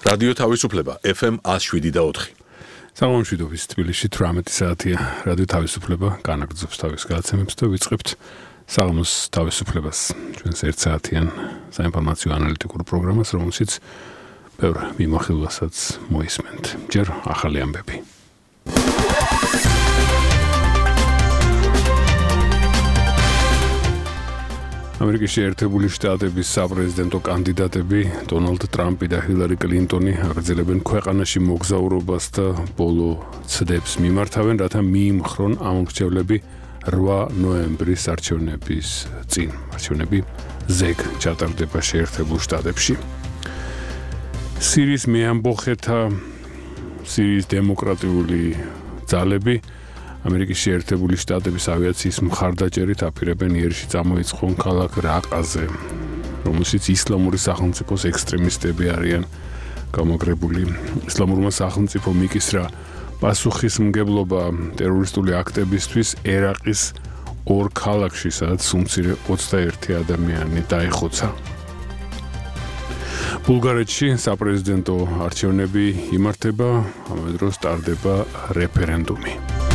რადიო თავისუფლება FM 107.4. სამომშვიდობის თბილისში 18 საათია. რადიო თავისუფლება განაგრძობს თავის გადაცემებს და ვიწყებთ საღამოს თავისუფლებას. ჩვენს 1 საათიან საინფორმაციო ანალიტიკურ პროგრამას, რომელშიც ბევრ მიმოხილვასაც მოისმენთ. ჯერ ახალი ამბები. ამერიკის შეერთებული შტატების საპრეზიდენტო კანდიდატები დონალდ ტრამპი და ჰილარი კლინტონი აგრძელებენ ქვეყანაში მოგზაურობას და ბოლო ცდებს მიმართავენ, რათა მიიმხრონ ამომრჩევლები 8 ნოემბრის არჩევნების წინ. არჩევნები ზეგ ჩატარდება შეერთებულ შტატებში. სირიის მეამბოხეთა სირიის დემოკრატიული ძალები ამერიკის შეერთებული შტატების ავიაციის მხარდაჭერით აპირებენ იერში წამოიწყონ ქალაქ რაყაზე, რომელშიც ისლამური სახელმწიფოს ექსტრემისტები არიან გამაგრებული. ისლამურმა სახელმწიფომ იკისრა პასუხისმგებლობა ტერორისტული აქტებისთვის ერაყის 2 ქალაქში, სადაც უმცირე 21 ადამიანი დაიხოცა. ბულგარეთში საპრეზიდენტო არჩევნები იმართება, ამავე დროს ტარდება რეფერენდუმი.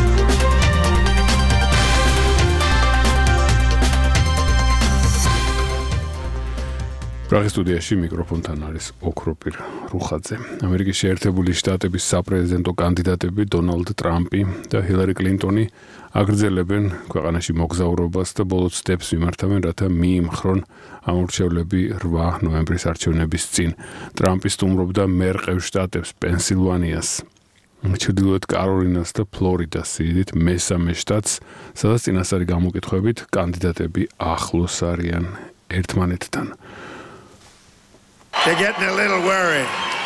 პრაღის სტუდიაში მიკროფონთან არის ოქროპირ რუხაძე. ამერიკის შეერთებული შტატების საპრეზიდენტო კანდიდატები დონალდ ტრამპი და ჰილარი კლინტონი აგრძელებენ ქვეყანაში მოგზაურობას და ბოლო ცდებს მიმართავენ, რათა მიიმხრონ ამორჩევლები 8 ნოემბრის არჩევნების წინ. ტრამპი სტუმრობდა მერყევ შტატებს პენსილვანიას, ჩრდილოეთ კაროლინას და ფლორიდას, სიდიდით მესამე შტატს, სადაც წინასწარი გამოკითხვებით კანდიდატები ახლოს არიან ერთმანეთთან. They're getting a little worried.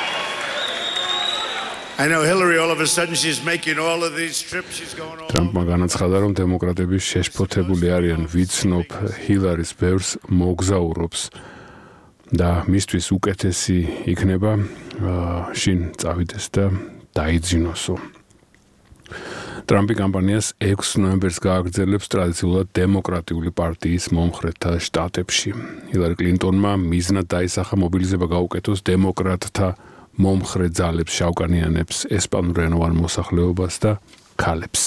I know Hillary all of a sudden she's making all of these trips, she's going all ტრამპმა განაცხადა, რომ დემოკრატები შეშფოთებული არიან, ვიცნობ ჰილარის ბევრს მოგზაურობს და მისთვის უკეთესი იქნება შინ წავიდეს და დაიძინოსო. ტრამპი კამპანიას 6 ნოემბერს გააგრძელებს ტრადიციულად დემოკრატიული პარტიის მომხრეთა შტატებში. ჰილარი კლინტონმა მიზნად დაისახა მობილიზება გაუკეთოს დემოკრატთა მომხრე ძალებს, შავკანიანებს, ესპანურენოვან მოსახლეობას და ქალებს.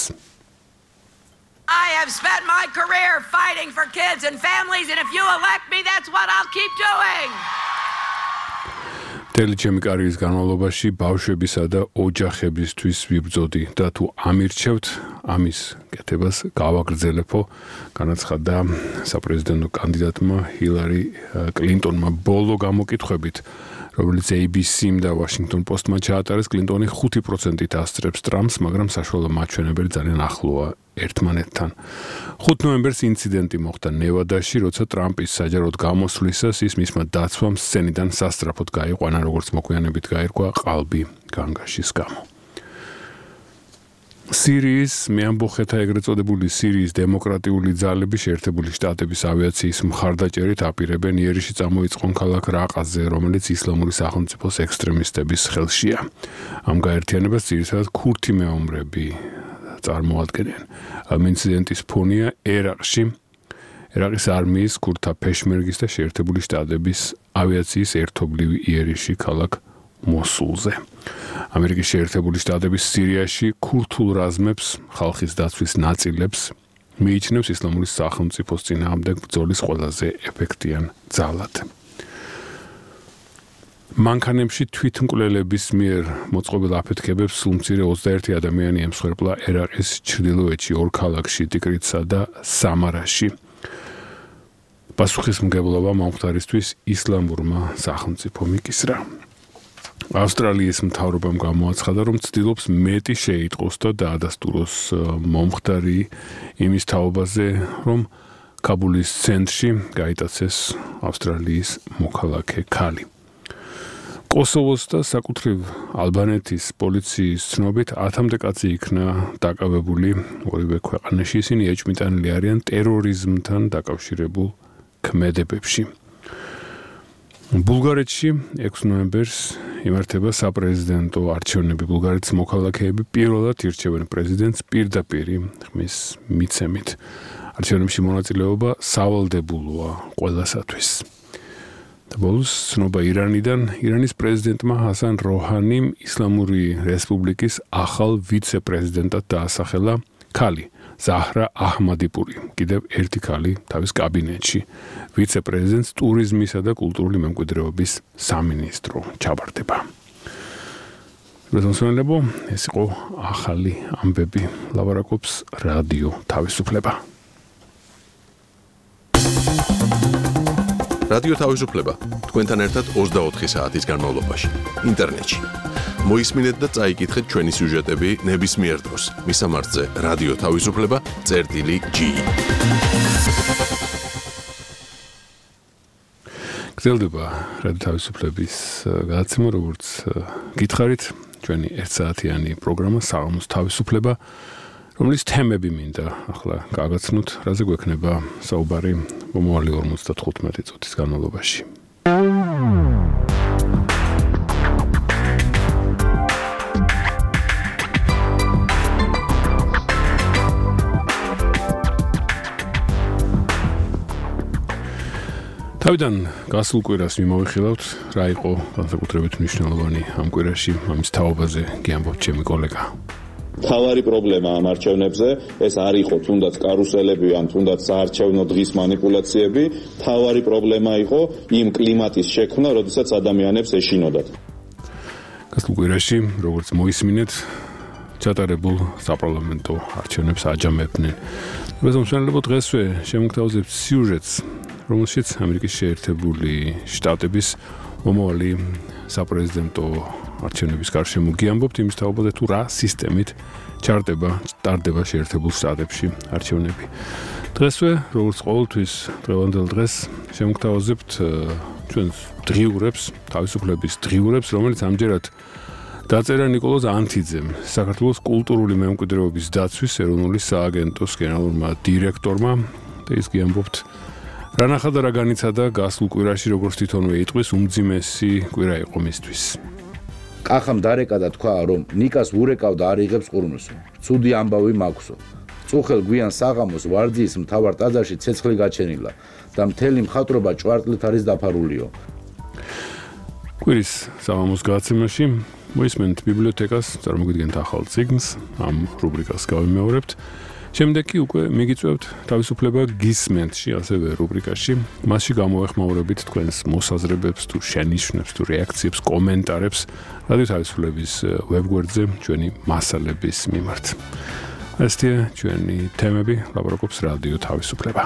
I have spent my career fighting for kids and families, and if you elect me, that's what I'll keep doing. მთელი ჩემი კარიერის განმავლობაში ბავშვებისა და ოჯახებისთვის ვიბრძოდი და თუ ამირჩევთ, ამის კეთებას გავაგრძელებო, განაცხადა საპრეზიდენტო კანდიდატმა ჰილარი კლინტონმა ბოლო გამოკითხვებით, რომელიც ABC-მ და Washington Post-მა ჩაატარეს. კლინტონი 5%-ით ასწრებს ტრამპს, მაგრამ საშუალო მაჩვენებელი ძალიან ახლოა ერთმანეთთან. 5 ნოემბერს ინციდენტი მოხდა ნევადაში, როცა ტრამპის საჯაროდ გამოსვლისას ის მისმა დაცვამ სცენიდან სასწრაფოდ გაიყვანა, როგორც მოგვიანებით გაირკვა ყალბი განგაშის გამო. სირიის მეამბოხეთა ეგრეთ წოდებული სირიის დემოკრატიული ძალები შეერთებული შტატების ავიაციის მხარდაჭერით აპირებენ იერში წამოიწყონ ქალაქ რაყაზე, რომელიც ისლამური სახელმწიფოს ექსტრემისტების ხელშია. ამ გაერთიანებას ძირითადად ქურთი მეომრები წარმოადგენენ. ამ ინციდენტის ფონია ერაყის არმიის, ქურთთა ფეშმერგის და შეერთებული შტატების ავიაციის ერთობლივი იერიში ქალაქ მოსულზე. ამერიკის შეერთებული შტატების სირიაში ქურთულ რაზმებს, ხალხის დაცვის ნაწილებს მიიჩნევს ისლამური სახელმწიფოს წინააღმდეგ ბრძოლის ყველაზე ეფექტიან ძალად. მანქანებში თვითმკვლელების მიერ მოწყობილ აფეთქებებს სულმცირე 21 ადამიანი ემსხვერპლა ერაყის ჩრდილოეთში 2 ქალაქში, ტიკრიტსა და სამარაში. პასუხისმგებლობა მომხდარისთვის ისლამურმა სახელმწიფომ იკისრა. ავსტრალიის მთავრობამ გამოაცხადა, რომ ცდილობს მეტი შეიტყოს და დაადასტუროს მომხდარი იმის თაობაზე, რომ კაბულის ცენტრში გაიტაცეს ავსტრალიის მოქალაქე ქალი. კოსოვოს და საკუთრივ ალბანეთის პოლიციის ცნობით 10-მდე კაცი იქნა დაკავებული ორივე ქვეყანაში. ისინი ეჭვმიტანილი არიან ტერორიზმთან დაკავშირებულ ქმედებებში. ბულგარეთში 6 ნოემბერს იმართება საპრეზიდენტო არჩევნები. ბულგარეთის მოქალაქეები პირველად ირჩევენ პრეზიდენტს პირდაპირ ხმის მიცემით. არჩევნებში მონაწილეობა სავალდებულოა ყველასათვის. ბოლოს ცნობა ირანიდან ირანის პრეზიდენტმა ჰასან როჰანიმ ისლამური რესპუბლიკის ახალ ვიცე-პრეზიდენტად დაასახელა ქალი ზაჰრა აჰმადიპური, კიდევ ერთი ქალი თავის კაბინეტში. ვიცე-პრეზიდენტს ტურიზმისა და კულტურული მემკვიდრეობის სამინისტრო ჩაბარდება. რეზონსონელებო, ეს იყო ახალი ამბები, ლაპარაკობს რადიო თავისუფლება. რადიო თავისუფლება თქვენთან ერთად 24 საათის განმავლობაში ინტერნეტში. მოისმინეთ და წაიკითხეთ ჩვენი სიუჟეტები ნებისმიერ დროს. მისამართზე რადიო თავისუფლება.ge. გრძელდება რადიო თავისუფლების გადაცემა, როგორც გითხარით, ჩვენი 1 საათიანი პროგრამა საღამოს თავისუფლება, რომლის თემები მინდა ახლა გაგაცნოთ, რაზე გვექნება საუბარი მომავალი 55 წუთის განმავლობაში. თავიდან გასულ კვირას მიმოვიხილავთ, რა იყო განსაკუთრებით მნიშვნელოვანი ამ კვირაში, ამის თაობაზე გიამბობთ ჩემი კოლეგა. თავარი პრობლემა ამ არჩევნებზე ეს არ იყო თუნდაც კარუსელები ან თუნდაც საარჩევნო დღის манипуляციები, თავარი პრობლემა იყო იმ კლიმატის შექმნა, როდესაც ადამიანებს ეშინოდათ. გასულ კვირაში, როგორც მოისმინეთ, ჩატარებულ საპარლამენტო არჩევნებს აჯამებდნენ. რეზონსონელებო დღესვე შემოგთავაზებთ სიუჟეტს, რომელშიც ამერიკის შეერთებული შტატების მომავალი საპრეზიდენტო არჩევნების გარშემო გიამბობთ იმის თაობაზე თუ რა სისტემით ტარდება შეერთებულ შტატებში არჩევნები. დღესვე, როგორც ყოველთვის დღევანდელ დღეს შემოგთავაზებთ ჩვენს დღიურებს, თავისუფლების დღიურებს, რომელიც ამჯერად დაწერა ნიკოლოზ ანთიძემ, საქართველოს კულტურული მემკვიდრეობის დაცვის ეროვნული სააგენტოს გენერალურმა დირექტორმა და ის გიამბობთ რა ნახა და რა განიცადა გასულ კვირაში, როგორც თვითონვე იტყვის, უმძიმესი კვირა იყო მისთვის. კახამ დარეკა და თქვა, რომ ნიკას ურეკავ და არ იღებს ყურმისო. ცუდი ამბავი მაქვსო. წუხელ გვიან საღამოს ვარძიის მთავარ ტაძარში ცეცხლი გაჩენილა და მთელი მხატვრობა ჭვარტლით არის დაფარულიო. კვირის საღამოს გადაცემაში მოისმენთ ბიბლიოთეკას, წარმოგიდგენთ ახალ წიგნს, ამ რუბრიკას გავიმეორებთ. შემდეგ კი უკვე მიგიწევთ თავისუფლება გისმენთში, ასევე რუბრიკაში. მასში გამოვეხმაურებით თქვენს მოსაზრებებს თუ შენიშვნებს თუ რეაქციებს, კომენტარებს რადიო თავისუფლების ვებგვერდზე ჩვენი მასალების მიმართ. ესეთი ჩვენი თემები, ლაპარაკობს რადიო თავისუფლება.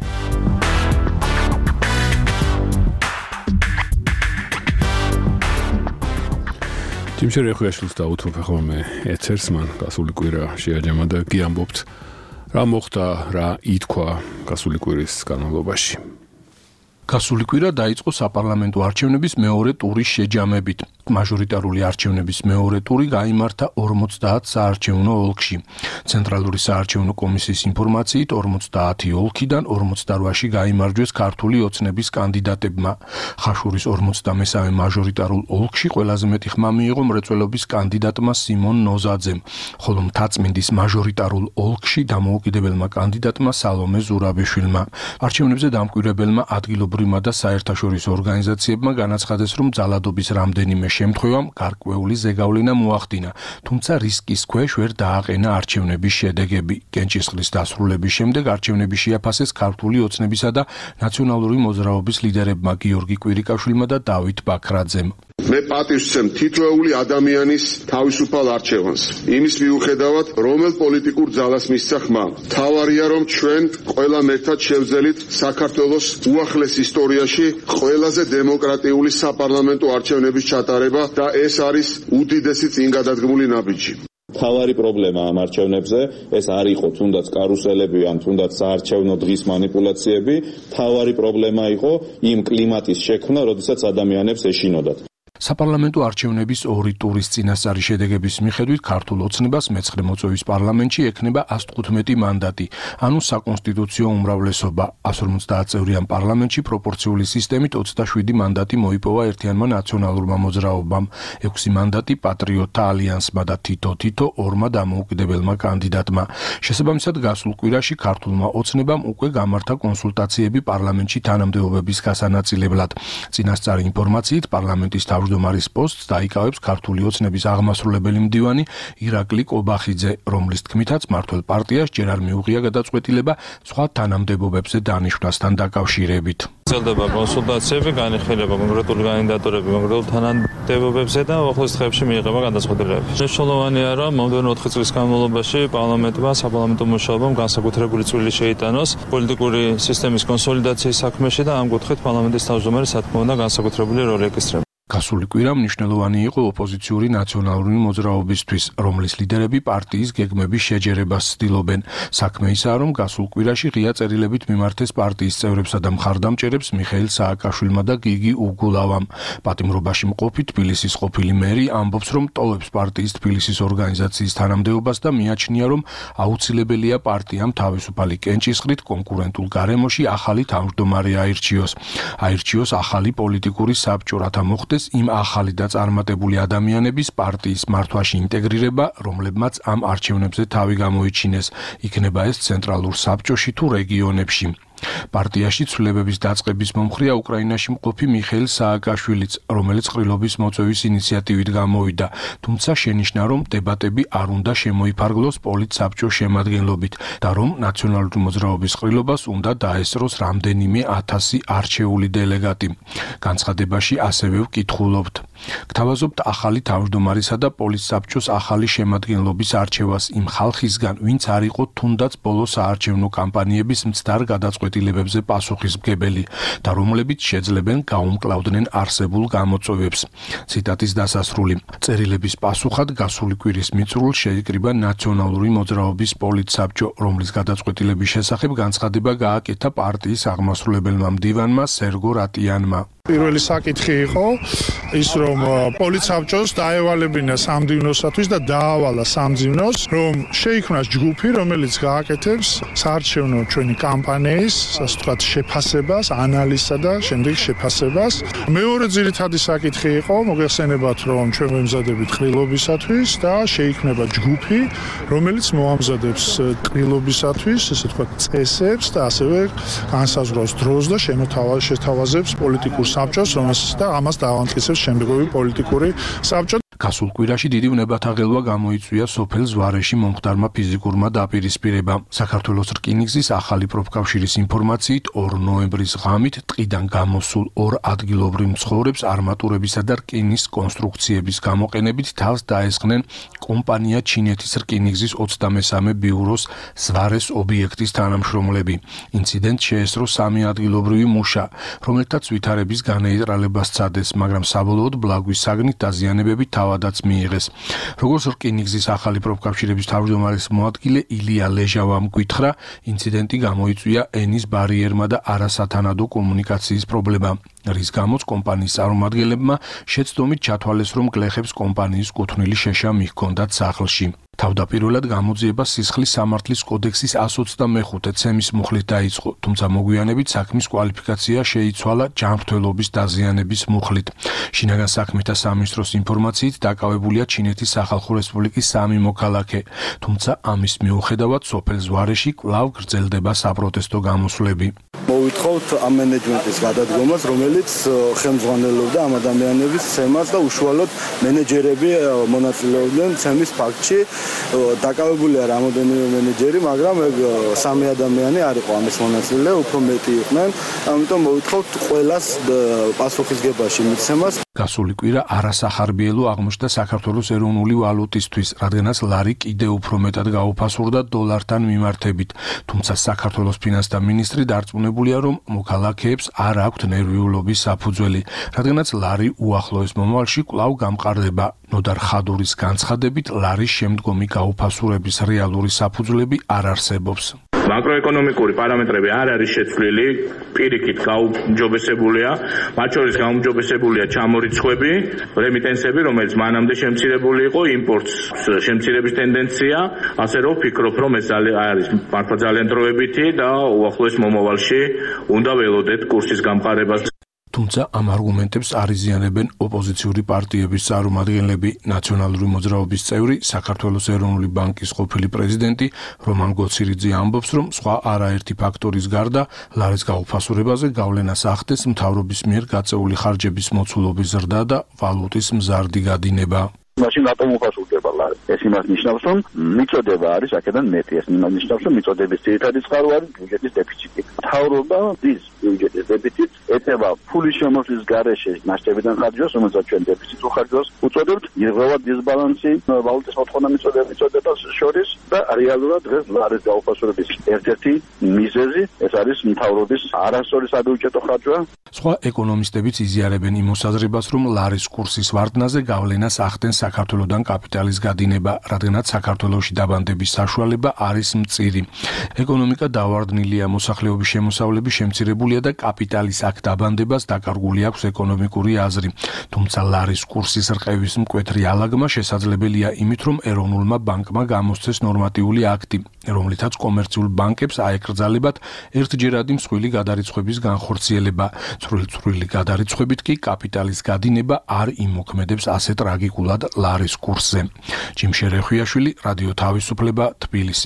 ჯიმშერ ეხვიაშვილს დაუთმობ ახლა მე ეთერს, მან გასული კვირა შეაჯამა და გიამბობთ რა მოხდა, რა ითქვა გასული კვირის განმავლობაში. გასული კვირა დაიწყო საპარლამენტო არჩევნების მეორე ტურის შეჯამებით. მაჟორიტარული არჩევნების მეორე ტური გაიმართა 50 საარჩევნო ოლქში. ცენტრალური საარჩევნო კომისიის ინფორმაციით 50 ოლქიდან 48-ში გაიმარჯვეს ქართული ოცნების კანდიდატებმა. ხაშურის 53-ე მაჟორიტარულ ოლქში ყველაზე მეტი ხმა მიიღო მრეწველობის კანდიდატმა სიმონ ნოზაძემ, ხოლო მთაწმინდის მაჟორიტარულ ოლქში დამოუკიდებელმა კანდიდატმა სალომე ზურაბიშვილმა. არჩევნებზე დამკვირვებელმა ადგილობრივმა და საერთაშორისო ორგანიზაციებმა განაცხადეს, რომ ძალადობის რამდენიმე შემთხვევამ გარკვეული ზეგავლენა მოახდინა, თუმცა რისკის ქვეშ ვერ დააყენა არჩევნების შედეგები. კენჭისყრის დასრულების შემდეგ არჩევნები შეაფასეს ქართული ოცნებისა და ნაციონალური მოძრაობის ლიდერებმა გიორგი კვირიკაშვილმა და დავით ბაქრაძემ. მე პატივს ვცემ თითოეული ადამიანის თავისუფალ არჩევანს. იმის მიუხედავად, რომელ პოლიტიკურ ძალას მისცა ხმა. თავარია, რომ ჩვენ ყველამ ერთად შევძელით საქართველოს უახლეს ისტორიაში ყველაზე დემოკრატიული საპარლამენტო არჩევნების ჩატარება და ეს არის უდიდესი წინგადადგმული ნაბიჯი. თავარი პრობლემა ამ არჩევნებზე ეს არ იყო თუნდაც კარუსელები ან თუნდაც საარჩევნო დღის манипуляციები, თავარი პრობლემა იყო იმ კლიმატის შექმნა, როდესაც ადამიანებს ეშინოდათ. საპარლამენტო არჩევნების ორი ტურის წინასწარი შედეგების მიხედვით ქართულ ოცნებას მეცხრე მოწვევის პარლამენტში ექნება 115 მანდატი, ანუ საკონსტიტუციო უმრავლესობა. 150 წევრიან პარლამენტში პროპორციული სისტემით 27 მანდატი მოიპოვა ერთიანმა ნაციონალურმა მოძრაობამ, 6 მანდატი პატრიოტთა ალიანსმა და თითო ორმა დამოუკიდებელმა კანდიდატმა. შესაბამისად, გასულ კვირაში ქართულმა ოცნებამ უკვე გამართა კონსულტაციები პარლამენტში თანამდებობების გასანაწილებლად. წინასწარი ინფორმაციით, პარლამენტის თავმჯდომარის პოსტს დაიკავებს ქართული ოცნების აღმასრულებელი მდივანი ირაკლი კობახიძე, რომლის თქმითაც მმართველ პარტიას ჯერ არ მიუღია გადაწყვეტილება სხვა თანამდებობებზე დანიშვნასთან დაკავშირებით. ძლდება კონსულტაციები, განიხილება კონკრეტული კანდიდატურები კონკრეტულ თანამდებობებზე და უახლოეს დღეებში მიიღება გადაწყვეტილებები. მნიშვნელოვანია, რომ მომდევნო 4 წლის განმავლობაში პარლამენტმა საპარლამენტო მუშაობამ განსაკუთრებული წვლილი შეიტანოს პოლიტიკური სისტემის კონსოლიდაციის საქმეში და ამ კუთხით პარლამენტის თავმჯდომარე რა თქმა უნდა განსაკუთრებული როლი ეკისრება. გასული კვირა მნიშვნელოვანი იყო ოპოზიციური ნაციონალური მოძრაობისთვის, რომლის ლიდერები პარტიის გეგმების შეჯერებას ცდილობენ. საქმე ისაა, რომ გასულ კვირაში ღია წერილებით მიმართეს პარტიის წევრებსა და მხარდამჭერებს მიხეილ სააკაშვილმა და გიგი უგულავამ. პატიმრობაში მყოფი თბილისის ყოფილი მერი ამბობს, რომ ტოვებს პარტიის თბილისის ორგანიზაციის თანამდებობას და მიაჩნია, რომ აუცილებელია პარტიამ თავისუფალი კენჭისყრით კონკურენტულ გარემოში ახალი თავმჯდომარე აირჩიოს ახალი პოლიტიკური საბჭო, რათა მოხდეს იმ ახალი და წარმატებული ადამიანების პარტიის მართვაში ინტეგრირება, რომლებმაც ამ არჩევნებზე თავი გამოიჩინეს, იქნება ეს ცენტრალურ საბჭოში თუ რეგიონებში. პარტიაში ცვლილებების დაწყების მომხრეა უკრაინაში მყოფი მიხეილ სააკაშვილიც, რომელიც ყრილობის მოწვევის ინიციატივით გამოვიდა, თუმცა შენიშნა, რომ დებატები არ უნდა შემოიფარგლოს პოლიტსაბჭოს შემადგენლობით და რომ ნაციონალური მოძრაობის ყრილობას უნდა დაესწროს რამდენიმე 1000 არჩეული დელეგატი. განცხადებაში ასევე ვკითხულობთ. გთავაზობთ ახალი თავმჯდომარისა და პოლიტსაბჭოს ახალი შემადგენლობის არჩევას იმ ხალხისგან, ვინც არ იყო თუნდაც ბოლო საარჩევნო კამპანიების მცდარ გადაწყვეტილებებზე პასუხისმგებელი და რომლებიც შეძლებენ გაუმკლავდნენ არსებულ გამოწვევებს. ციტატის დასასრული. წერილების პასუხად გასული კვირის მიწურულს შეიკრიბა ნაციონალური მოძრაობის პოლიტსაბჭო, რომლის გადაწყვეტილების შესახებ განცხადება გააკეთა პარტიის აღმასრულებელმა მდივანმა სერგო რატიანმა. პირველი საკითხი იყო ის, რომ პოლიტსაბჭოს დაევალებინა სამდივნოსათვის და დაავალა სამძივნოს, რომ შეიქმნას ჯგუფი, რომელიც გააკეთებს საარჩევნო ჩვენი კამპანიის, ასე ვთქვათ, შეფასებას, ანალიზსა და შემდეგ შეფასებას. მეორე ძირითადი საკითხი იყო, მოგეხსენებათ, რომ ჩვენ ვემზადებით ყრილობისათვის და შეიქმნება ჯგუფი, რომელიც მოამზადებს ყრილობისათვის, ასე ვთქვათ, წესებს და ასევე განსაზღვრავს დროს და შეთავაზებს პოლიტიკურ საბჭოს, რომელსაც და ამას დაავანტკიცებს შემდგომი პოლიტიკური საბჭო. გასულ კვირაში დიდი უნებათაღელვა გამოიწვია სოფელ ზვარეში მომხდარმა ფიზიკურმა დაპირისპირებამ. საქართველოს რკინიგზის ახალი პროფკავშირის ინფორმაციით 2 ნოემბრის ღამით ტყიდან გამოსულ 2 ადგილობრივ მცხოვრებს არმატურებისა და რკინის კონსტრუქციების გამოყენებით თავს დაესხნენ კომპანია ჩინეთის რკინიგზის 23 ბიუროს ზვარეს ობიექტის თანამშრომლები. ინციდენტს შეესწრო 3 ადგილობრივი მუშა, რომელთაც ვითარების განეიტრალება სცადეს, მაგრამ საბოლოოდ ბლაგვის საგნით დაზიანებები თავადაც მიიღეს. როგორც რკინიგზის ახალი პროფკავშირების თავმჯდომარის მოადგილე ილია ლეჟავამ გვითხრა, ინციდენტი გამოიწვია ენის ბარიერმა და არასათანადო კომუნიკაციის პრობლემამ, რის გამოც კომპანიის წარმომადგენლებმა შეცდომით ჩათვალეს, რომ გლეხებს კომპანიის კუთვნილი შეშა მიჰქონდათ სახლში. თავდაპირველად გამოძიება სისხლის სამართლის კოდექსის 125 ცემის მუხლით დაიწყო, თუმცა მოგვიანებით საქმის კვალიფიკაცია შეიცვალა ჯანმრთელობის დაზიანების მუხლით. შინაგან საქმეთა სამინისტროს ინფორმაციით დაკავებულია ჩინეთის სახალხო რესპუბლიკის 3 მოქალაქე, თუმცა ამის მიუხედავად სოფელ ზვარეში კვლავ გრძელდება საპროტესტო გამოსვლები. მოვითხოვთ ამ მენეჯმენტის გადადგომას, რომელიც ხელმძღვანელობდა ამ ადამიანების ცემას და უშუალოდ მენეჯერები მონაწილეობდნენ ცემის ფაქტში. დაკავებულია რამოდენიმე მენეჯერი, მაგრამ ეგ 3 ადამიანი არ იყო ამის მონაწილე, უფრო მეტი იყვნენ. ამიტომ მოვითხოვთ ყველას პასუხისგებაში მიცემას. გასული კვირა არასახარბიელო აღმოჩნდა საქართველოს ეროვნული ვალუტისთვის, რადგანაც ლარი კიდევ უფრო მეტად გაუფასურდა დოლართან მიმართებით. თუმცა საქართველოს ფინანსთა მინისტრი დარწმუნებულია, რომ მოქალაქეებს არ აქვთ ნერვიულობის საფუძველი, რადგანაც ლარი უახლოეს მომავალში კვლავ გამყარდება. ნოდარ ხადურის განცხადებით, ლარის შემდგომი გაუფასურების რეალური საფუძვლები არ არსებობს. Makroekonomიკური პარამეტრები არ არის შეცვლილი, პირიქით გაუმჯობესებულია, მათ შორის გაუმჯობესებულია ჩამორიცხვები, რემიტენსები, რომელიც მანამდე შემცირებული იყო, იმპორტს შემცირების ტენდენცია, ასე რომ ვფიქრობ, რომ ეს არის მართლა ძალიან დროებითი და უახლოეს მომავალში უნდა ველოდეთ კურსის გამყარებას. თუმცა ამ არგუმენტებს არ იზიანებენ ოპოზიციური პარტიების წარმომადგენლები. ნაციონალური მოძრაობის წევრი, საქართველოს ეროვნული ბანკის ყოფილი პრეზიდენტი რომან გოცირიძე ამბობს, რომ სხვა არაერთი ფაქტორის გარდა ლარის გაუფასურებაზე გავლენას ახდენს მთავრობის მიერ გაწეული ხარჯების მოცულობის ზრდა და ვალუტის მზარდი გადინება. მაშინ რატომ უფასურდება ლარი? ეს იმას ნიშნავს, რომ მიწოდება არის აქედან მეტი. ეს იმას ნიშნავს, რომ მიწოდების ძირითადი წყარო არის ბიუჯეტის დეფიციტი. მთავრობა ის ბიუჯეტის დეფიციტს ეტევა ფულის შემოსვლის გარეშე მასშტაბიდან ხარჯავს, რომელსაც ჩვენ დეფიციტურ ხარჯავს უწოდებთ, ირღვევა დისბალანსი ვალუტის მოთხოვნა მიწოდებას შორის და რეალურად დღეს ლარის გაუფასურების ერთ-ერთი მიზეზი ეს არის მთავრობის არასწორი საბიუჯეტო ხარჯვა. სხვა ეკონომისტებიც იზიარებენ იმ მოსაზრებას, რომ ლარის კურსის ვარდნაზე გავლენას ახდენს საქართველოდან კაპიტალის გადინება, რადგანაც საქართველოში დაბანდების საშუალება არის მწირი. ეკონომიკა დავარდნილია, მოსახლეობის შემოსავლები შემცირებულია და კაპიტალის აქ დაბანდებას დაკარგული აქვს ეკონომიკური აზრი. თუმცა ლარის კურსის რყევის მკვეთრი ალაგმა შესაძლებელია იმით, რომ ეროვნულმა ბანკმა გამოსცეს ნორმატიული აქტი, რომლითაც კომერციულ ბანკებს აეკრძალებათ ერთჯერადი მსხვილი გადარიცხვების განხორციელება. წვრილი გადარიცხვებით კი კაპიტალის გადინება არ იმოქმედებს ასე ტრაგიკულად ლარის კურსზე. ჯიმშე რეხვიაშვილი, რადიო თავისუფლება, თბილისი.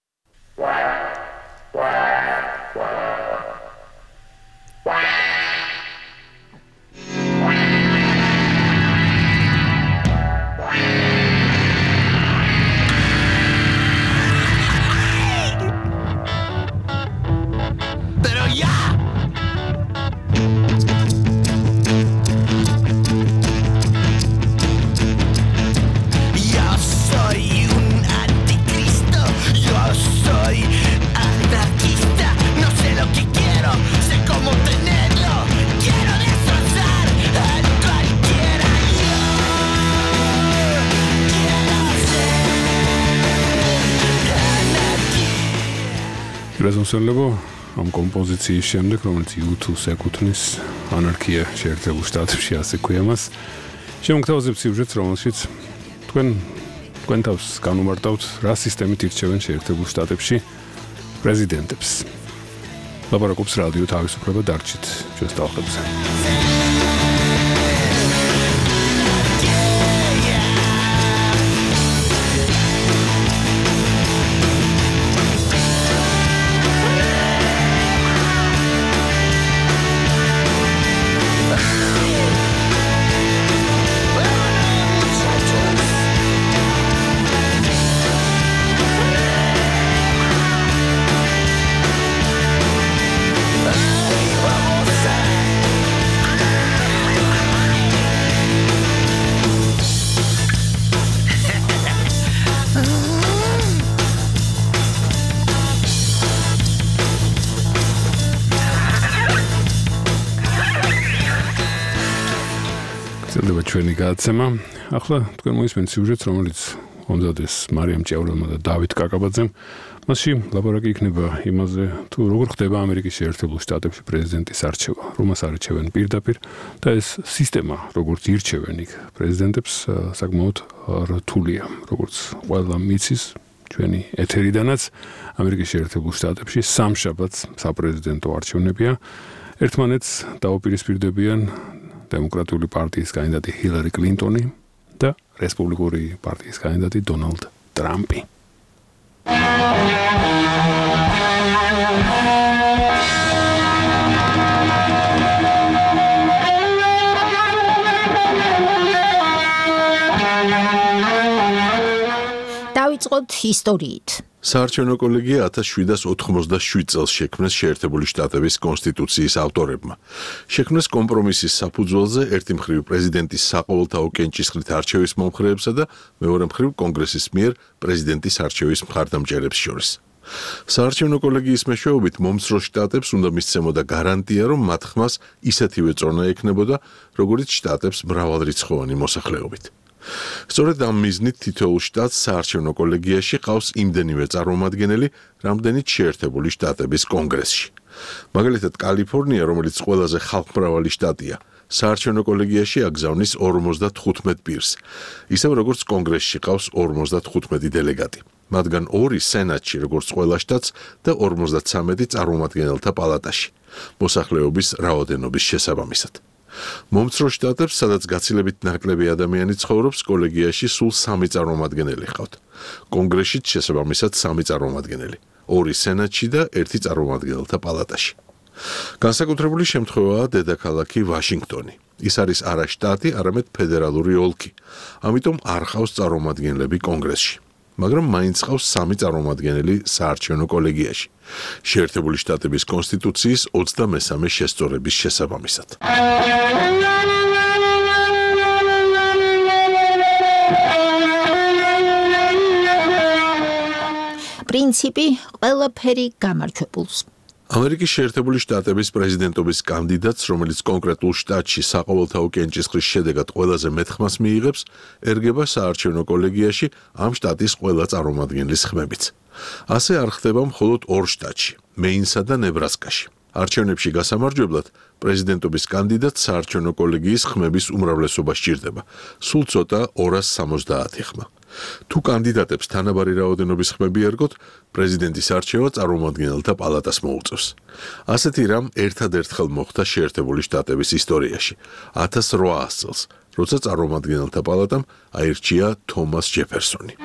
რეზონსელებო ამ კომპოზიციის შემდეგ, რომელიც YouTube-ს ეკუთვნის ანარქია შეერთებულ შტატებში, ასე ქვია მას. შემოგთავაზებთ სიუჟეტს, რომელშიც თქვენ თავს განუმარტავთ, რა სისტემით ირჩევენ შეერთებულ შტატებში პრეზიდენტებს. ლაპარაკობს რადიო თავისუფლება, დარჩით ჩვენს ტალღებზე. ჩვენი გადაცემა. ახლა თქვენ მოისმენთ სიუჟეტს, რომელიც ონზადეს მარიამ ჭიაურელმა და დავით კაკაბაძემ. მასში ლაპარაკი იქნება იმაზე, თუ როგორ ხდება ამერიკის შეერთებულ შტატებში პრეზიდენტის არჩევა, რომას არჩევენ პირდაპირ და ეს სისტემა, როგორც ირჩევენ იქ პრეზიდენტებს, საკმაოდ რთულია, როგორც ყველა მიცის ჩვენი ეთერიდანაც ამერიკის შეერთებულ შტატებში სამშაბათს საპრეზიდენტო არჩევნებია. ერთმანეთს დაუპირისპირდებიან დემოკრატიული პარტიის კანდიდატი ჰილარი კლინტონი და რესპუბლიკური პარტიის კანდიდატი დონალდ ტრამპი. დავიწყოთ ისტორიით. საარჩევნო კოლეგია 1787 წელს შექმნეს შეერთებული შტატების კონსტიტუციის ავტორებმა. შექმნეს კომპრომისის საფუძველზე ერთი მხრივ პრეზიდენტის საყოველთაო კენჭისყრით არჩევის მომხრეებსა და მეორე მხრივ კონგრესის მიერ პრეზიდენტის არჩევის მხარდამჭერებს შორის. საარჩევნო კოლეგიის მეშვეობით მომცრო შტატებს უნდა მისცემოდა გარანტია, რომ მათ ხმას ისეთივე წონა ექნებოდა, როგორც შტატებს მრავალრიცხოვანი მოსახლეობით. სწორედ ამ მიზნით თითოეულ შტატს საარჩევნო კოლეგიაში ყავს იმდენივე წარმომადგენელი, რამდენიც შეერთებული შტატების კონგრესში. მაგალითად, კალიფორნია, რომელიც ყველაზე ხალხმრავალი შტატია, საარჩევნო კოლეგიაში აგზავნის 55 პირს, ისევ როგორც კონგრესში ყავს 55 დელეგატი. მათგან 2 სენატში, როგორც ყველა შტატს და 53 წარმომადგენელთა პალატაში, მოსახლეობის რაოდენობის შესაბამისად. მომცრო შტატებს, სადაც გაცილებით ნაკლები ადამიანი ცხოვრობს, კოლეგიაში სულ 3 წარმომადგენელი ჰყავთ. კონგრესშიც შესაბამისად 3 წარმომადგენელი, 2 სენატში და 1 წარმომადგენელთა პალატაში. განსაკუთრებული შემთხვევაა დედაქალაქი ვაშინგტონი. ის არის არა შტატი, არამედ ფედერალური ოლქი. ამიტომ არ ყავს წარმომადგენლები კონგრესში. მაგრამ მაინც ყავს 3 წარმომადგენელი საარჩევნო კოლეგიაში. შეერთებული შტატების კონსტიტუციის 23 შესწორების შესაბამისად. პრინციპი ყველაფერი გამარჯვებულს. ამერიკის შეერთებული შტატების პრეზიდენტობის კანდიდატს, რომელიც კონკრეტულ შტატში საყოველთაო კენჭისყრის შედეგად ყველაზე მეტ ხმას მიიღებს, ერგება საარჩევნო კოლეგიაში ამ შტატის ყველა წარმომადგენლის ხმებიც. ასე არ ხდება მხოლოდ 2 შტატში, მეინსა და ნებრასკაში. არჩევნებში გასამარჯვებლად პრეზიდენტობის კანდიდატს საარჩევნო კოლეგიის ხმების უმრავლესობა სჭირდება, სულ ცოტა 270 ხმა. თუ კანდიდატებს თანაბარი რაოდენობის ხმები ერგოთ, პრეზიდენტის არჩევა წარმომადგენელთა პალატას მოუწევს. ასეთი რამ ერთადერთხელ მოხდა შეერთებული შტატების ისტორიაში, 1800 წელს, როცა წარმომადგენელთა პალატამ აირჩია თომას ჯეფერსონი.